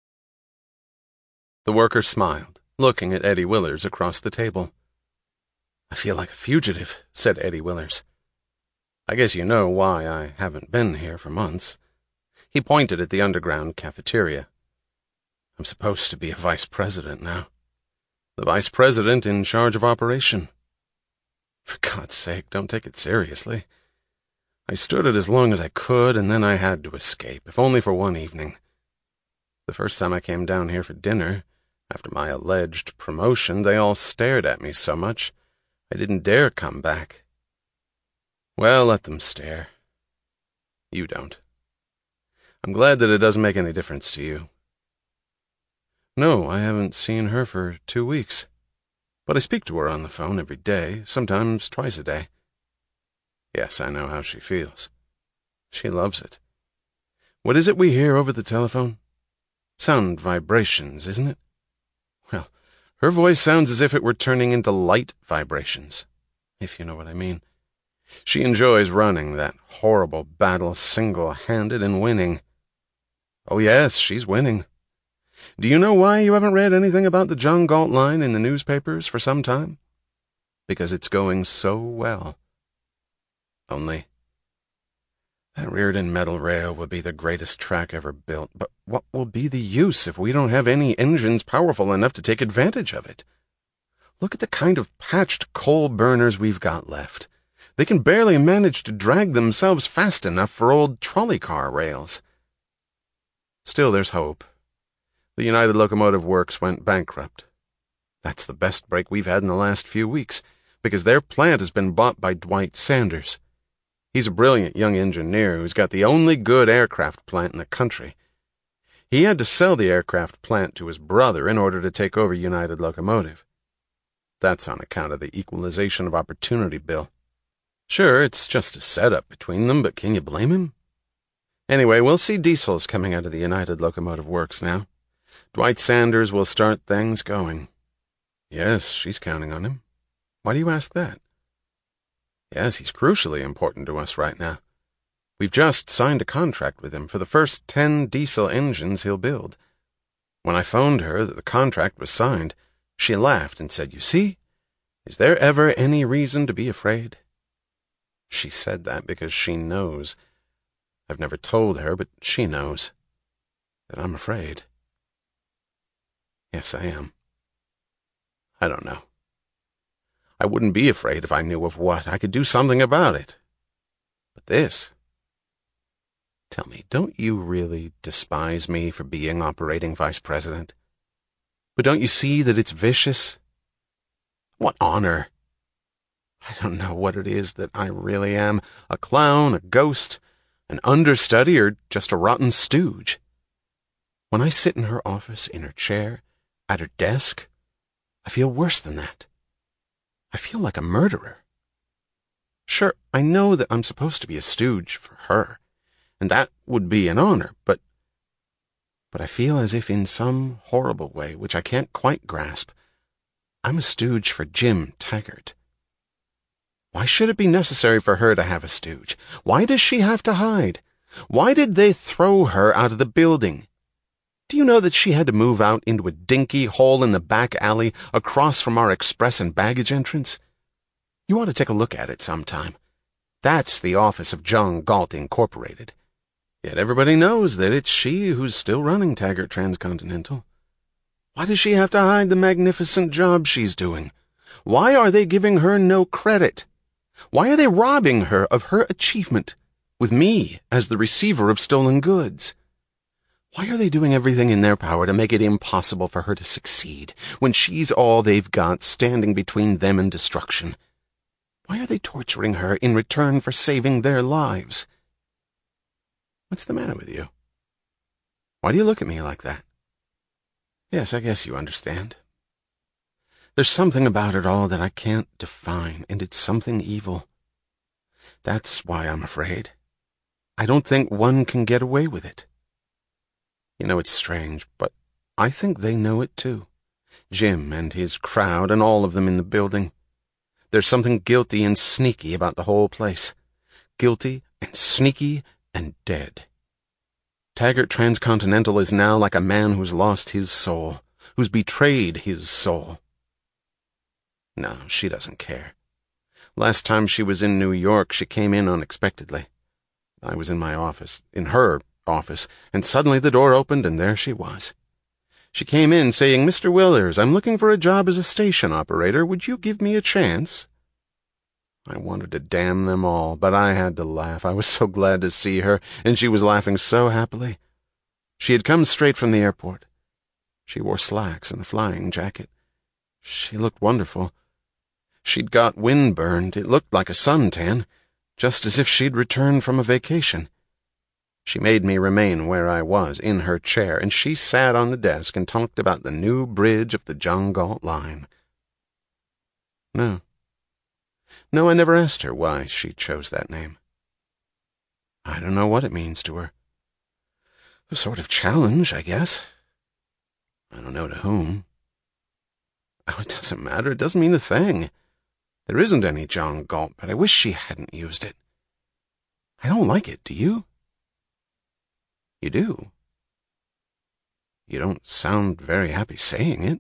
The worker smiled, looking at Eddie Willers across the table. "I feel like a fugitive," said Eddie Willers. "I guess you know why I haven't been here for months." He pointed at the underground cafeteria. "I'm supposed to be a vice president now. The vice president in charge of operation. For God's sake, don't take it seriously. I stood it as long as I could, and then I had to escape, if only for one evening. The first time I came down here for dinner, after my alleged promotion, they all stared at me so much I didn't dare come back. Well, let them stare. You don't. I'm glad that it doesn't make any difference to you." "No, I haven't seen her for 2 weeks. But I speak to her on the phone every day, sometimes twice a day." "Yes, I know how she feels. She loves it. What is it we hear over the telephone? Sound vibrations, isn't it? Well, her voice sounds as if it were turning into light vibrations, if you know what I mean. She enjoys running that horrible battle single-handed and winning. Oh yes, she's winning. Do you know why you haven't read anything about the John Galt Line in the newspapers for some time? Because it's going so well. Only, that Reardon metal rail will be the greatest track ever built, but what will be the use if we don't have any engines powerful enough to take advantage of it? Look at the kind of patched coal burners we've got left. They can barely manage to drag themselves fast enough for old trolley car rails. Still, there's hope. The United Locomotive Works went bankrupt. That's the best break we've had in the last few weeks, because their plant has been bought by Dwight Sanders. He's a brilliant young engineer who's got the only good aircraft plant in the country. He had to sell the aircraft plant to his brother in order to take over United Locomotive. That's on account of the Equalization of Opportunity bill. Sure, it's just a setup between them, but can you blame him? Anyway, we'll see diesels coming out of the United Locomotive Works now. Dwight Sanders will start things going. Yes, she's counting on him. Why do you ask that? Yes, he's crucially important to us right now. We've just signed a contract with him for the first 10 diesel engines he'll build. When I phoned her that the contract was signed, she laughed and said, "You see, is there ever any reason to be afraid?" She said that because she knows. I've never told her, but she knows that I'm afraid. Yes, I am. I don't know. I wouldn't be afraid if I knew of what. I could do something about it. But this... Tell me, don't you really despise me for being operating vice president? But don't you see that it's vicious? What honor? I don't know what it is that I really am. A clown, a ghost, an understudy, or just a rotten stooge. When I sit in her office, in her chair, at her desk, I feel worse than that. I feel like a murderer. Sure, I know that I'm supposed to be a stooge for her, and that would be an honor, but I feel as if in some horrible way, which I can't quite grasp, I'm a stooge for Jim Taggart. Why should it be necessary for her to have a stooge? Why does she have to hide? Why did they throw her out of the building? Do you know that she had to move out into a dinky hole in the back alley across from our express and baggage entrance? You ought to take a look at it sometime. That's the office of John Galt Incorporated. Yet everybody knows that it's she who's still running Taggart Transcontinental. Why does she have to hide the magnificent job she's doing? Why are they giving her no credit? Why are they robbing her of her achievement, with me as the receiver of stolen goods? Why are they doing everything in their power to make it impossible for her to succeed, when she's all they've got standing between them and destruction? Why are they torturing her in return for saving their lives? What's the matter with you? Why do you look at me like that? Yes, I guess you understand. There's something about it all that I can't define, and it's something evil. That's why I'm afraid. I don't think one can get away with it. You know, it's strange, but I think they know it too. Jim and his crowd and all of them in the building. There's something guilty and sneaky about the whole place. Guilty and sneaky and dead. Taggart Transcontinental is now like a man who's lost his soul, who's betrayed his soul. No, she doesn't care. Last time she was in New York, she came in unexpectedly. I was in my office, in her office, and suddenly the door opened and there she was. She came in saying, "Mr. Willers, I'm looking for a job as a station operator. Would you give me a chance?" I wanted to damn them all, but I had to laugh. I was so glad to see her, and she was laughing so happily. She had come straight from the airport. She wore slacks and a flying jacket. She looked wonderful. She'd got windburned. It looked like a suntan, just as if she'd returned from a vacation. She made me remain where I was, in her chair, and she sat on the desk and talked about the new bridge of the John Galt line. No, I never asked her why she chose that name. I don't know what it means to her. A sort of challenge, I guess. I don't know to whom. Oh, it doesn't matter. It doesn't mean a thing. There isn't any John Galt, but I wish she hadn't used it. I don't like it, do you? You do? You don't sound very happy saying it.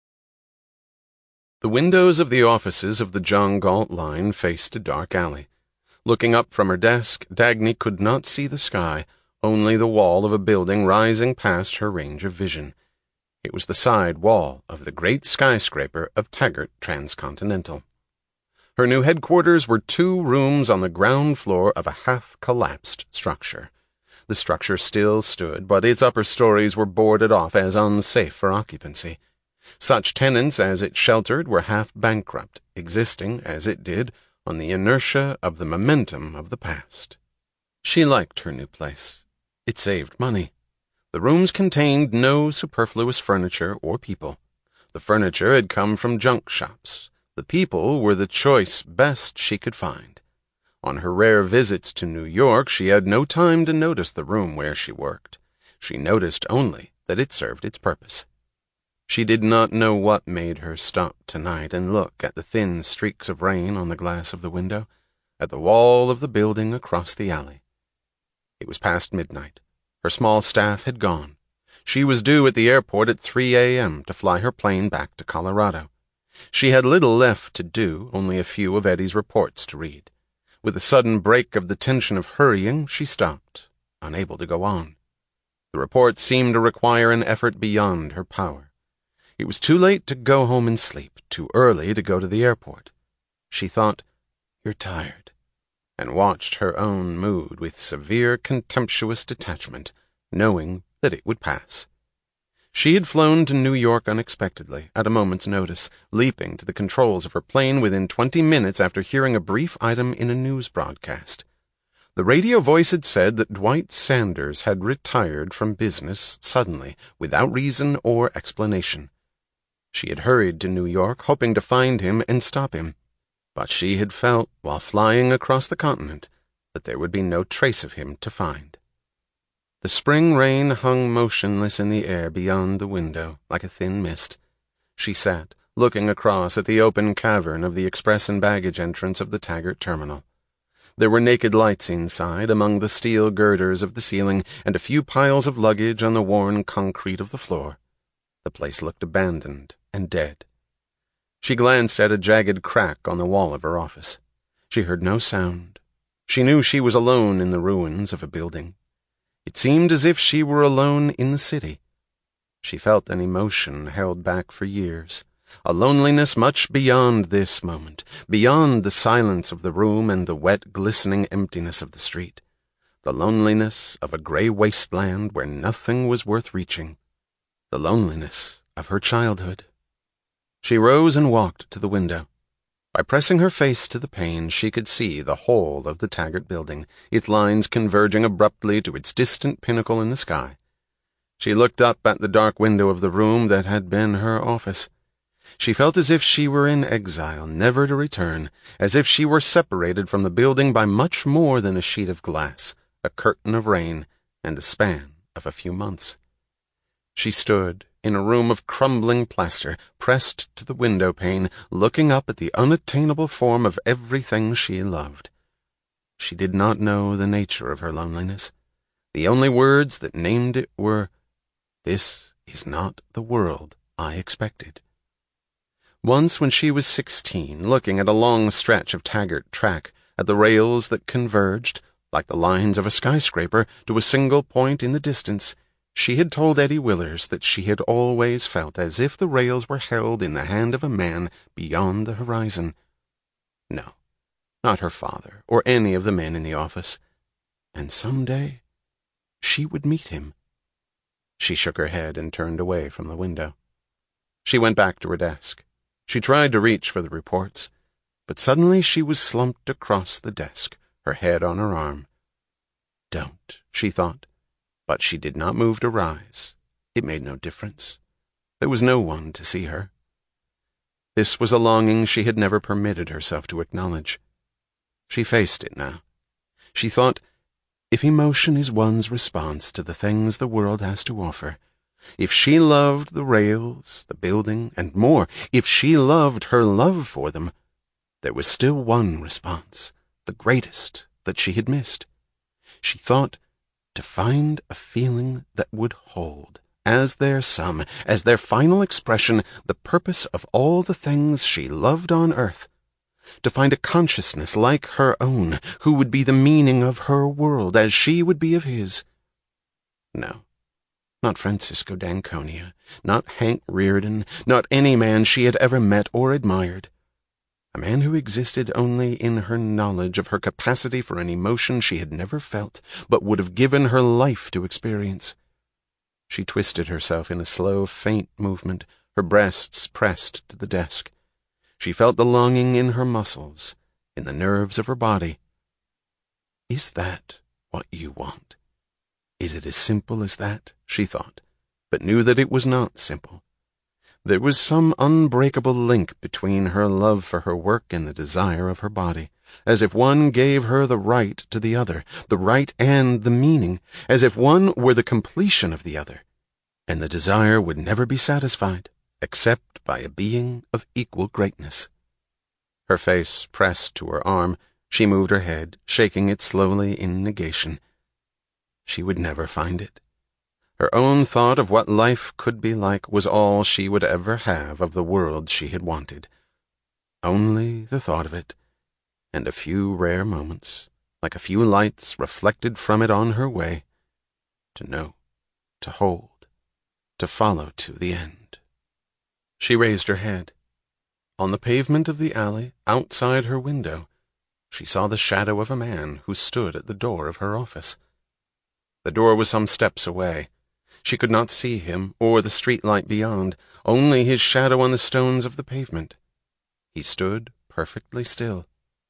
The windows of the offices of the John Galt line faced a dark alley. Looking up from her desk, Dagny could not see the sky, only the wall of a building rising past her range of vision. It was the side wall of the great skyscraper of Taggart Transcontinental. Her new headquarters were 2 rooms on the ground floor of a half-collapsed structure. The structure still stood, but its upper stories were boarded off as unsafe for occupancy. Such tenants as it sheltered were half bankrupt, existing, as it did, on the inertia of the momentum of the past. She liked her new place. It saved money. The rooms contained no superfluous furniture or people. The furniture had come from junk shops. The people were the choice best she could find. On her rare visits to New York, she had no time to notice the room where she worked. She noticed only that it served its purpose. She did not know what made her stop tonight and look at the thin streaks of rain on the glass of the window, at the wall of the building across the alley. It was past midnight. Her small staff had gone. She was due at the airport at 3 a.m. to fly her plane back to Colorado. She had little left to do, only a few of Eddie's reports to read. With a sudden break of the tension of hurrying, she stopped, unable to go on. The reports seemed to require an effort beyond her power. It was too late to go home and sleep, too early to go to the airport. She thought, "You're tired," and watched her own mood with severe contemptuous detachment, knowing that it would pass. She had flown to New York unexpectedly, at a moment's notice, leaping to the controls of her plane within 20 minutes after hearing a brief item in a news broadcast. The radio voice had said that Dwight Sanders had retired from business suddenly, without reason or explanation. She had hurried to New York, hoping to find him and stop him. But she had felt, while flying across the continent, that there would be no trace of him to find. The spring rain hung motionless in the air beyond the window, like a thin mist. She sat, looking across at the open cavern of the express and baggage entrance of the Taggart terminal. There were naked lights inside, among the steel girders of the ceiling, and a few piles of luggage on the worn concrete of the floor. The place looked abandoned and dead. She glanced at a jagged crack on the wall of her office. She heard no sound. She knew she was alone in the ruins of a building. It seemed as if she were alone in the city. She felt an emotion held back for years, a loneliness much beyond this moment, beyond the silence of the room and the wet, glistening emptiness of the street, the loneliness of a gray wasteland where nothing was worth reaching, the loneliness of her childhood. She rose and walked to the window. By pressing her face to the pane, she could see the whole of the Taggart building, its lines converging abruptly to its distant pinnacle in the sky. She looked up at the dark window of the room that had been her office. She felt as if she were in exile, never to return, as if she were separated from the building by much more than a sheet of glass, a curtain of rain, and the span of a few months. She stood in a room of crumbling plaster, pressed to the window pane, looking up at the unattainable form of everything she loved. She did not know the nature of her loneliness. The only words that named it were, "This is not the world I expected." Once when she was 16, looking at a long stretch of Taggart track, at the rails that converged, like the lines of a skyscraper, to a single point in the distance, she had told Eddie Willers that she had always felt as if the rails were held in the hand of a man beyond the horizon. No, not her father, or any of the men in the office. And someday she would meet him. She shook her head and turned away from the window. She went back to her desk. She tried to reach for the reports, but suddenly she was slumped across the desk, her head on her arm. "Don't," she thought. But she did not move to rise. It made no difference. There was no one to see her. This was a longing she had never permitted herself to acknowledge. She faced it now. She thought, if emotion is one's response to the things the world has to offer, if she loved the rails, the building, and more, if she loved her love for them, there was still one response, the greatest, that she had missed. She thought, to find a feeling that would hold, as their sum, as their final expression, the purpose of all the things she loved on earth. To find a consciousness like her own, who would be the meaning of her world as she would be of his. No, not Francisco d'Anconia, not Hank Reardon, not any man she had ever met or admired. A man who existed only in her knowledge of her capacity for an emotion she had never felt, but would have given her life to experience. She twisted herself in a slow, faint movement, her breasts pressed to the desk. She felt the longing in her muscles, in the nerves of her body. Is that what you want? Is it as simple as that? She thought, but knew that it was not simple. There was some unbreakable link between her love for her work and the desire of her body, as if one gave her the right to the other, the right and the meaning, as if one were the completion of the other, and the desire would never be satisfied, except by a being of equal greatness. Her face pressed to her arm. She moved her head, shaking it slowly in negation. She would never find it. Her own thought of what life could be like was all she would ever have of the world she had wanted. Only the thought of it, and a few rare moments, like a few lights reflected from it on her way, to know, to hold, to follow to the end. She raised her head. On the pavement of the alley, outside her window, she saw the shadow of a man who stood at the door of her office. The door was some steps away. She could not see him or the streetlight beyond, only his shadow on the stones of the pavement. He stood perfectly still.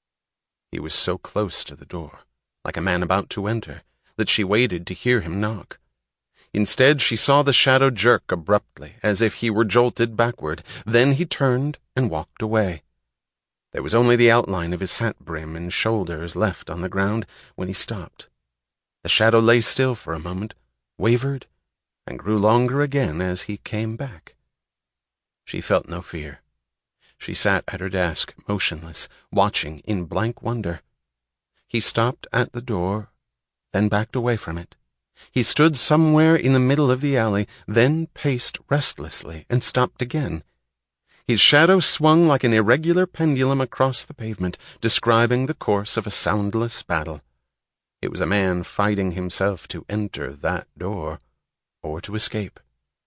He was so close to the door, like a man about to enter, that she waited to hear him knock. Instead, she saw the shadow jerk abruptly, as if he were jolted backward. Then he turned and walked away. There was only the outline of his hat brim and shoulders left on the ground when he stopped. The shadow lay still for a moment, wavered, and grew longer again as he came back. She felt no fear. She sat at her desk, motionless, watching in blank wonder. He stopped at the door, then backed away from it. He stood somewhere in the middle of the alley, then paced restlessly and stopped again. His shadow swung like an irregular pendulum across the pavement, describing the course of a soundless battle. It was a man fighting himself to enter that door, or to escape.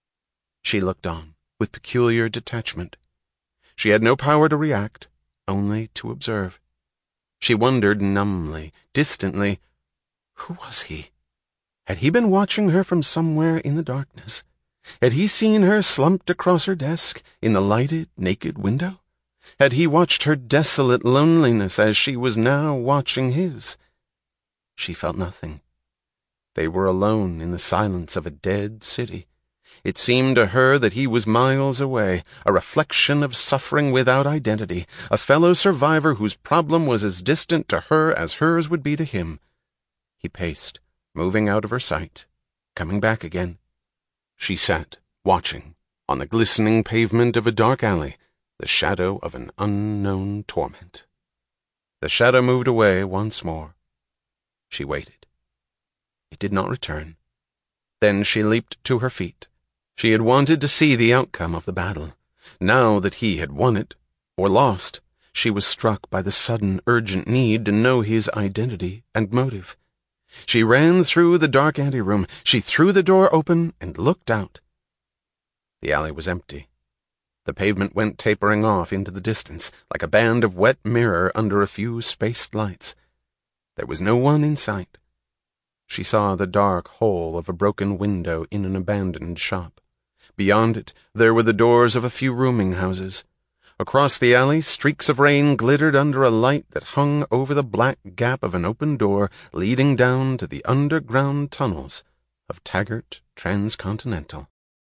She looked on, with peculiar detachment. She had no power to react, only to observe. She wondered numbly, distantly, who was he? Had he been watching her from somewhere in the darkness? Had he seen her slumped across her desk in the lighted, naked window? Had he watched her desolate loneliness as she was now watching his? She felt nothing. They were alone in the silence of a dead city. It seemed to her that he was miles away, a reflection of suffering without identity, a fellow survivor whose problem was as distant to her as hers would be to him. He paced, moving out of her sight, coming back again. She sat, watching, on the glistening pavement of a dark alley, the shadow of an unknown torment. The shadow moved away once more. She waited. It did not return. Then she leaped to her feet. She had wanted to see the outcome of the battle. Now that he had won it, or lost, she was struck by the sudden, urgent need to know his identity and motive. She ran through the dark anteroom. She threw the door open and looked out. The alley was empty. The pavement went tapering off into the distance, like a band of wet mirror under a few spaced lights. There was no one in sight. She saw the dark hole of a broken window in an abandoned shop. Beyond it, there were the doors of a few rooming houses. Across the alley, streaks of rain glittered under a light that hung over the black gap of an open door leading down to the underground tunnels of Taggart Transcontinental.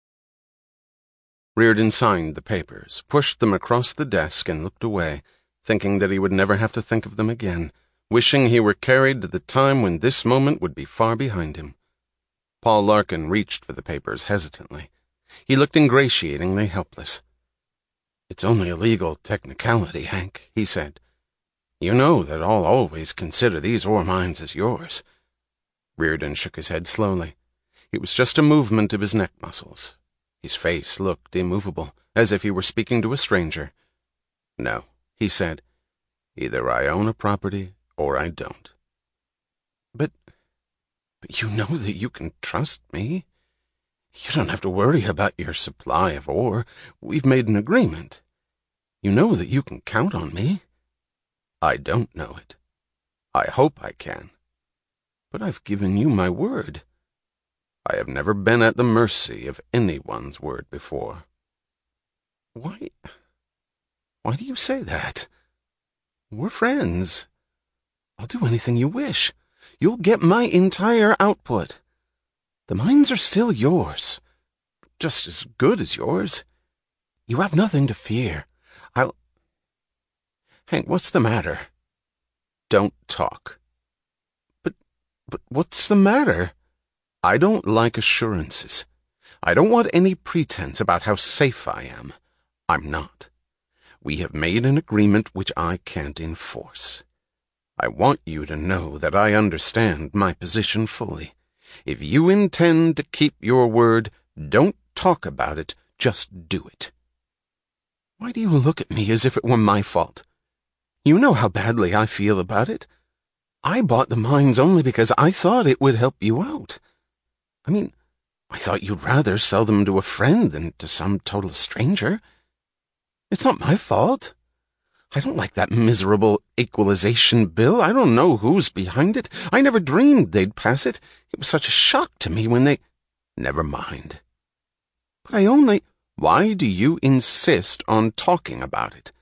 Reardon signed the papers, pushed them across the desk, and looked away, thinking that he would never have to think of them again, wishing he were carried to the time when this moment would be far behind him. Paul Larkin reached for the papers hesitantly. He looked ingratiatingly helpless. "It's only a legal technicality, Hank," he said. "You know that I'll always consider these ore mines as yours." Reardon shook his head slowly. It was just a movement of his neck muscles. His face looked immovable, as if he were speaking to a stranger. "No," he said. "Either I own a property or I don't." But you know that you can trust me. You don't have to worry about your supply of ore. We've made an agreement. You know that you can count on me." "I don't know it. I hope I can." "But I've given you my word." "I have never been at the mercy of anyone's word before." Why Why do you say that? We're friends. I'll do anything you wish. You'll get my entire output. The mines are still yours. Just as good as yours. You have nothing to fear. Hank, what's the matter? Don't talk. But what's the matter? I don't like assurances. I don't want any pretense about how safe I am. I'm not. We have made an agreement which I can't enforce. I want you to know that I understand my position fully. If you intend to keep your word, don't talk about it, just do it. Why do you look at me as if it were my fault? You know how badly I feel about it. I bought the mines only because I thought it would help you out. I thought you'd rather sell them to a friend than to some total stranger. It's not my fault. I don't like that miserable equalization bill. I don't know who's behind it. I never dreamed they'd pass it. It was such a shock to me when they— Never mind. But Why do you insist on talking about it?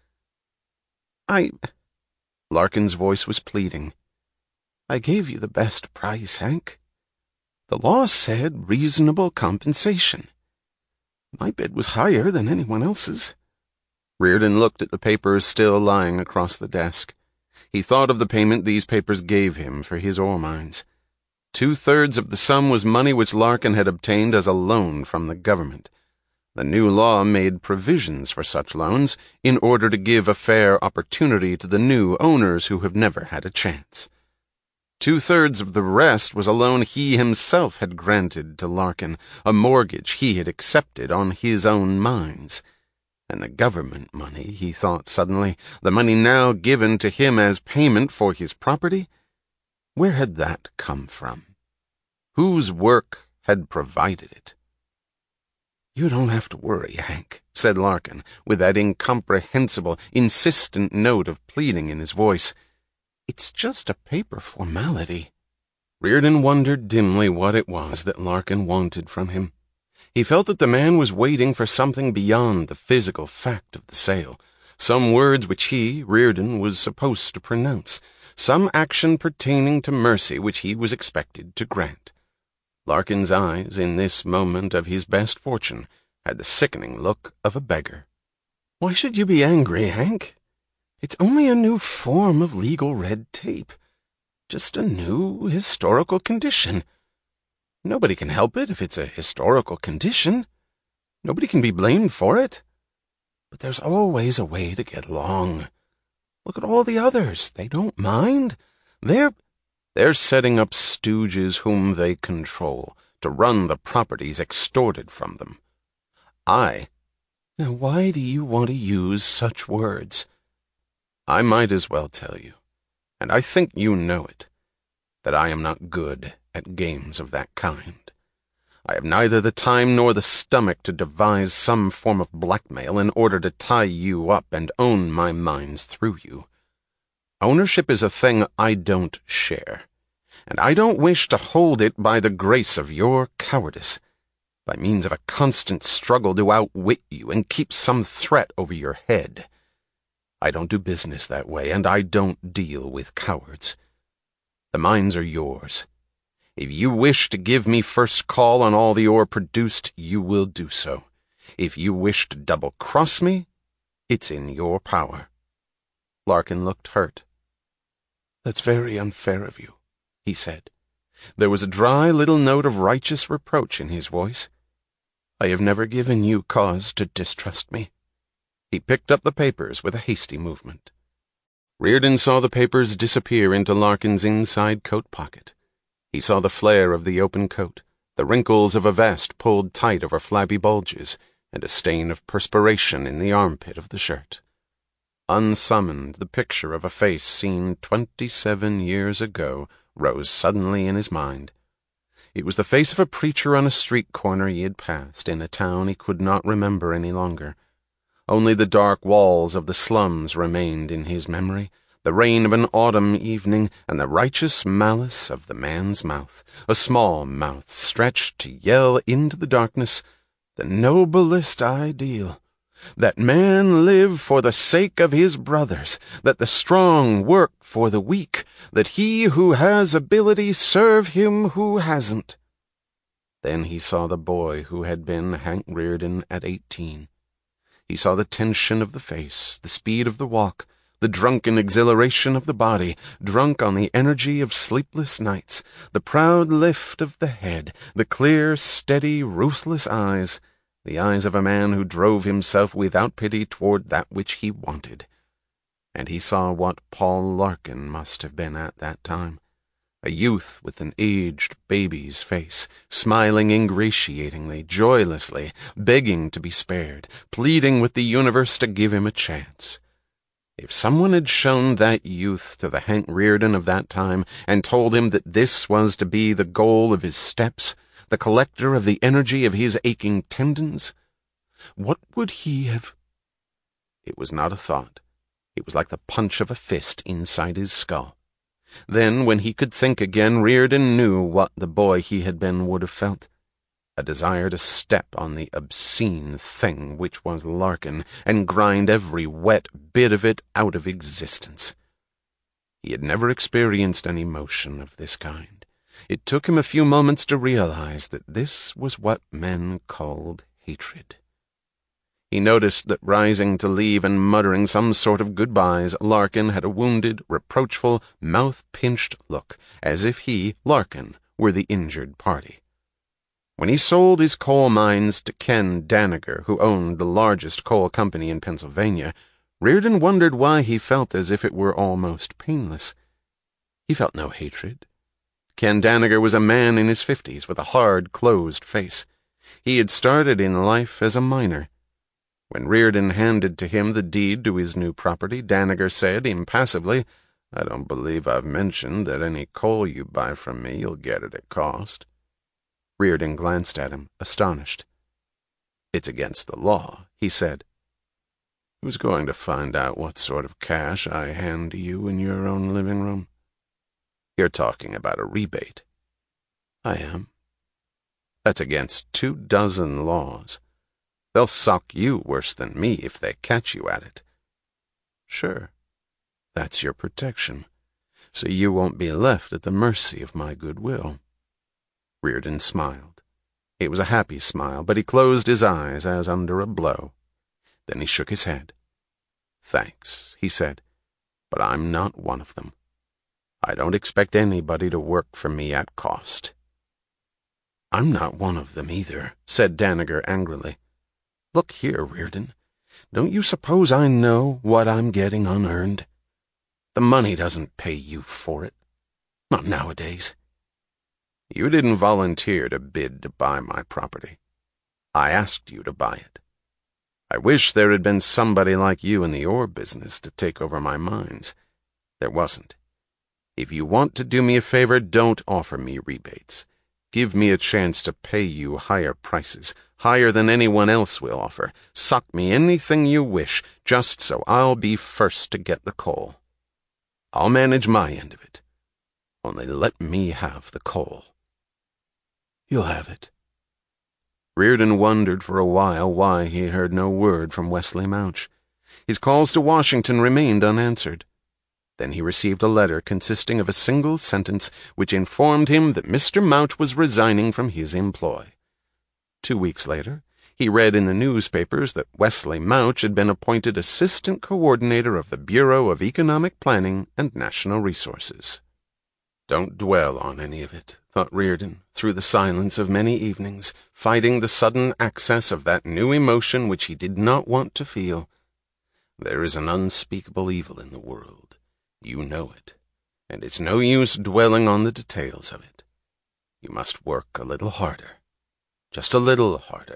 Larkin's voice was pleading. I gave you the best price, Hank. The law said reasonable compensation. My bid was higher than anyone else's. Reardon looked at the papers still lying across the desk. He thought of the payment these papers gave him for his ore mines. 2/3 of the sum was money which Larkin had obtained as a loan from the government. The new law made provisions for such loans in order to give a fair opportunity to the new owners who have never had a chance. 2/3 of the rest was a loan he himself had granted to Larkin, a mortgage he had accepted on his own mines. And the government money, he thought suddenly, the money now given to him as payment for his property, where had that come from? Whose work had provided it? You don't have to worry, Hank, said Larkin, with that incomprehensible, insistent note of pleading in his voice. It's just a paper formality. Reardon wondered dimly what it was that Larkin wanted from him. He felt that the man was waiting for something beyond the physical fact of the sale, some words which he, Reardon, was supposed to pronounce, some action pertaining to mercy which he was expected to grant. Larkin's eyes, in this moment of his best fortune, had the sickening look of a beggar. Why should you be angry, Hank? It's only a new form of legal red tape. Just a new historical condition. Nobody can help it if it's a historical condition. Nobody can be blamed for it. But there's always a way to get along. Look at all the others. They don't mind. They're setting up stooges whom they control to run the properties extorted from them. Now why do you want to use such words? I might as well tell you, and I think you know it, that I am not good at games of that kind. I have neither the time nor the stomach to devise some form of blackmail in order to tie you up and own my mines through you. Ownership is a thing I don't share, and I don't wish to hold it by the grace of your cowardice, by means of a constant struggle to outwit you and keep some threat over your head. I don't do business that way, and I don't deal with cowards. The mines are yours. If you wish to give me first call on all the ore produced, you will do so. If you wish to double-cross me, it's in your power. Larkin looked hurt. That's very unfair of you, he said. There was a dry little note of righteous reproach in his voice. I have never given you cause to distrust me. He picked up the papers with a hasty movement. Reardon saw the papers disappear into Larkin's inside coat pocket. He saw the flare of the open coat, the wrinkles of a vest pulled tight over flabby bulges, and a stain of perspiration in the armpit of the shirt. Unsummoned, the picture of a face seen 27 years ago rose suddenly in his mind. It was the face of a preacher on a street corner he had passed in a town he could not remember any longer. Only the dark walls of the slums remained in his memory, the rain of an autumn evening, and the righteous malice of the man's mouth, a small mouth stretched to yell into the darkness, the noblest ideal, that man live for the sake of his brothers, that the strong work for the weak, that he who has ability serve him who hasn't. Then he saw the boy who had been Hank Reardon at 18. He saw the tension of the face, the speed of the walk, the drunken exhilaration of the body, drunk on the energy of sleepless nights, the proud lift of the head, the clear, steady, ruthless eyes, the eyes of a man who drove himself without pity toward that which he wanted. And he saw what Paul Larkin must have been at that time, a youth with an aged baby's face, smiling ingratiatingly, joylessly, begging to be spared, pleading with the universe to give him a chance. If someone had shown that youth to the Hank Reardon of that time and told him that this was to be the goal of his steps, the collector of the energy of his aching tendons, what would he have? It was not a thought. It was like the punch of a fist inside his skull. Then, when he could think again, Reardon knew what the boy he had been would have felt. A desire to step on the obscene thing which was Larkin and grind every wet bit of it out of existence. He had never experienced an emotion of this kind. It took him a few moments to realize that this was what men called hatred. He noticed that rising to leave and muttering some sort of goodbyes, Larkin had a wounded, reproachful, mouth-pinched look, as if he, Larkin, were the injured party. When he sold his coal mines to Ken Danager, who owned the largest coal company in Pennsylvania, Reardon wondered why he felt as if it were almost painless. He felt no hatred. Ken Danager was a man in his 50s with a hard, closed face. He had started in life as a miner. When Reardon handed to him the deed to his new property, Danager said impassively, "I don't believe I've mentioned that any coal you buy from me you'll get it at cost." Reardon glanced at him, astonished. "It's against the law," he said. "Who's going to find out what sort of cash I hand to you in your own living room?" "You're talking about a rebate." "I am." "That's against 24 laws. They'll sock you worse than me if they catch you at it." "Sure. That's your protection, so you won't be left at the mercy of my goodwill." Reardon smiled. It was a happy smile, but he closed his eyes as under a blow. Then he shook his head. "Thanks," he said, "but I'm not one of them. I don't expect anybody to work for me at cost." "I'm not one of them either," said Danager angrily. "Look here, Reardon, don't you suppose I know what I'm getting unearned? The money doesn't pay you for it. Not nowadays. You didn't volunteer to bid to buy my property. I asked you to buy it. I wish there had been somebody like you in the ore business to take over my mines. There wasn't. If you want to do me a favor, don't offer me rebates. Give me a chance to pay you higher prices, higher than anyone else will offer. Suck me anything you wish, just so I'll be first to get the coal. I'll manage my end of it. Only let me have the coal." "You'll have it." Reardon wondered for a while why he heard no word from Wesley Mouch. His calls to Washington remained unanswered. Then he received a letter consisting of a single sentence which informed him that Mr. Mouch was resigning from his employ. 2 weeks later, he read in the newspapers that Wesley Mouch had been appointed assistant coordinator of the Bureau of Economic Planning and National Resources. Don't dwell on any of it, thought Reardon, through the silence of many evenings, fighting the sudden access of that new emotion which he did not want to feel. There is an unspeakable evil in the world. You know it, and it's no use dwelling on the details of it. You must work a little harder. Just a little harder.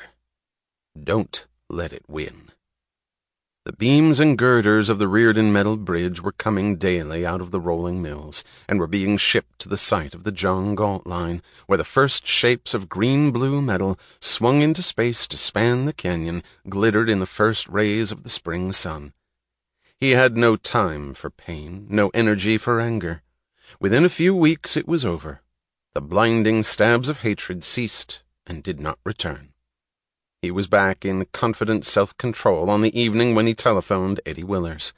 Don't let it win. The beams and girders of the Reardon Metal Bridge were coming daily out of the rolling mills, and were being shipped to the site of the John Galt line, where the first shapes of green-blue metal, swung into space to span the canyon, glittered in the first rays of the spring sun. He had no time for pain, no energy for anger. Within a few weeks it was over. The blinding stabs of hatred ceased and did not return. He was back in confident self-control on the evening when he telephoned Eddie Willers.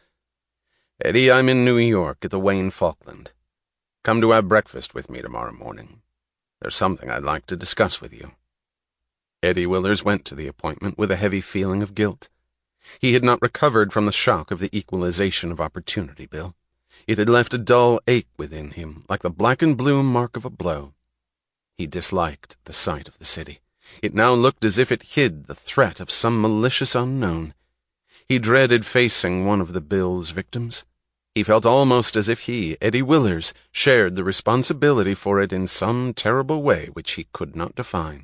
"Eddie, I'm in New York at the Wayne Falkland. Come to have breakfast with me tomorrow morning. There's something I'd like to discuss with you." Eddie Willers went to the appointment with a heavy feeling of guilt. He had not recovered from the shock of the equalization of opportunity bill. It had left a dull ache within him, like the black and blue mark of a blow. He disliked the sight of the city. It now looked as if it hid the threat of some malicious unknown. He dreaded facing one of the bill's victims. He felt almost as if he, Eddie Willers, shared the responsibility for it in some terrible way which he could not define.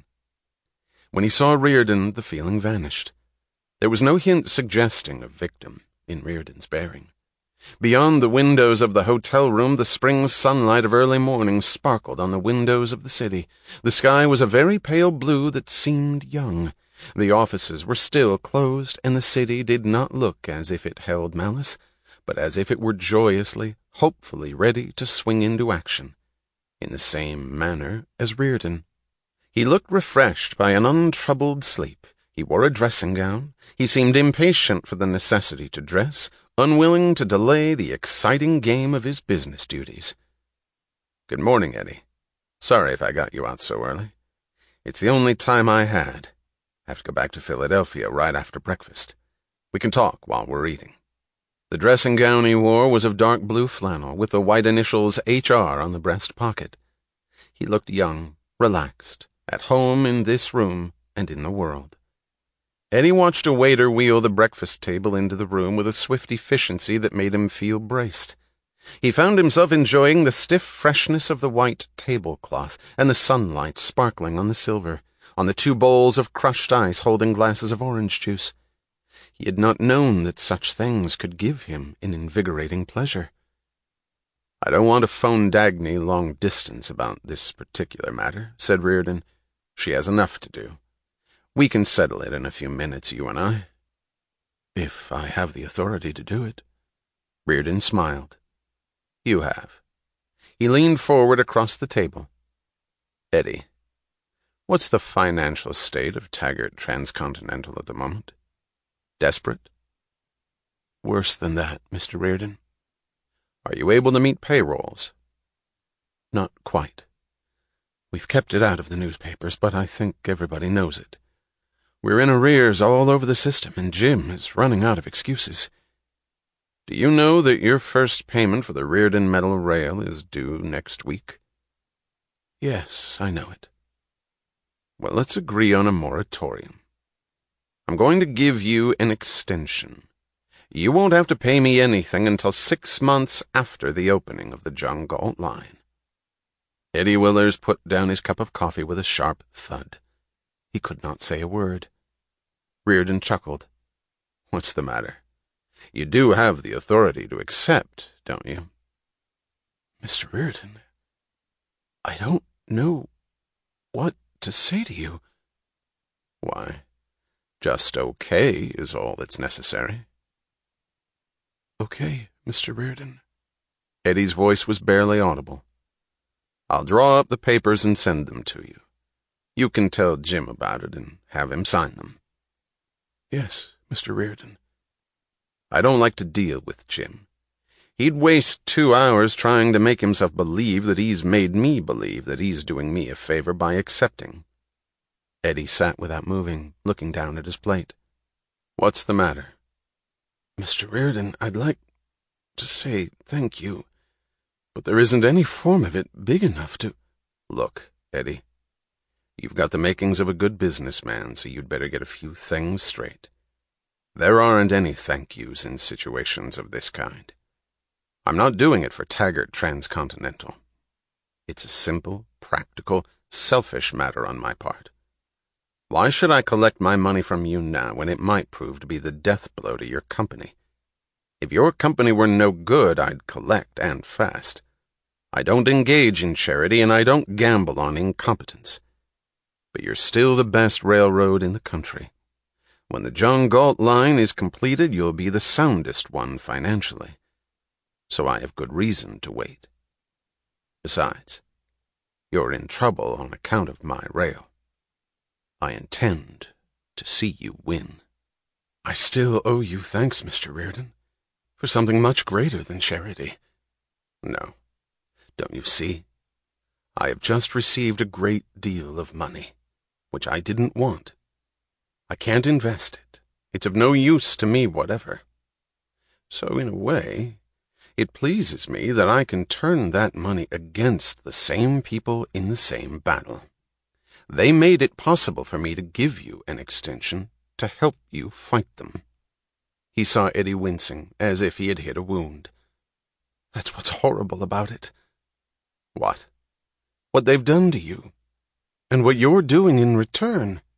When he saw Reardon, the feeling vanished. There was no hint suggesting a victim in Reardon's bearing. Beyond the windows of the hotel room, the spring sunlight of early morning sparkled on the windows of the city. The sky was a very pale blue that seemed young. The offices were still closed, and the city did not look as if it held malice, but as if it were joyously, hopefully ready to swing into action, in the same manner as Reardon. He looked refreshed by an untroubled sleep. He wore a dressing gown. He seemed impatient for the necessity to dress, unwilling to delay the exciting game of his business duties. "Good morning, Eddie. Sorry if I got you out so early. It's the only time I had. Have to go back to Philadelphia right after breakfast. We can talk while we're eating." The dressing gown he wore was of dark blue flannel, with the white initials HR on the breast pocket. He looked young, relaxed, at home in this room and in the world. Eddie watched a waiter wheel the breakfast table into the room with a swift efficiency that made him feel braced. He found himself enjoying the stiff freshness of the white tablecloth and the sunlight sparkling on the silver, on the two bowls of crushed ice holding glasses of orange juice. He had not known that such things could give him an invigorating pleasure. "I don't want to phone Dagny long distance about this particular matter," said Reardon. "She has enough to do. We can settle it in a few minutes, you and I." "If I have the authority to do it." Reardon smiled. "You have." He leaned forward across the table. "Eddie, what's the financial state of Taggart Transcontinental at the moment? Desperate?" "Worse than that, Mr. Reardon." "Are you able to meet payrolls?" "Not quite. We've kept it out of the newspapers, but I think everybody knows it. We're in arrears all over the system, and Jim is running out of excuses." "Do you know that your first payment for the Reardon Metal Rail is due next week?" "Yes, I know it." "Well, let's agree on a moratorium. I'm going to give you an extension. You won't have to pay me anything until 6 months after the opening of the John Galt line." Eddie Willers put down his cup of coffee with a sharp thud. He could not say a word. Reardon chuckled. "What's the matter? You do have the authority to accept, don't you?" "Mr. Reardon, I don't know what to say to you." "Why, just okay is all that's necessary." "Okay, Mr. Reardon." Eddie's voice was barely audible. "I'll draw up the papers and send them to you. You can tell Jim about it and have him sign them." "Yes, Mr. Reardon." "I don't like to deal with Jim. He'd waste 2 hours trying to make himself believe that he's made me believe that he's doing me a favor by accepting." Eddie sat without moving, looking down at his plate. "What's the matter?" "Mr. Reardon, I'd like to say thank you, but there isn't any form of it big enough to—" "Look, Eddie, you've got the makings of a good businessman, so you'd better get a few things straight. There aren't any thank yous in situations of this kind. I'm not doing it for Taggart Transcontinental. It's a simple, practical, selfish matter on my part. Why should I collect my money from you now when it might prove to be the death blow to your company? If your company were no good, I'd collect, and fast. I don't engage in charity, and I don't gamble on incompetence. But you're still the best railroad in the country. When the John Galt line is completed, you'll be the soundest one financially. So I have good reason to wait. Besides, you're in trouble on account of my rail. I intend to see you win. I still owe you thanks, Mr. Reardon, for something much greater than charity. No, don't you see? I have just received a great deal of money, which I didn't want. I can't invest it. It's of no use to me whatever. So, in a way, it pleases me that I can turn that money against the same people in the same battle. They made it possible for me to give you an extension to help you fight them. He saw Eddie wincing, as if he had hit a wound. That's what's horrible about it. What? What they've done to you. And what you're doing in return.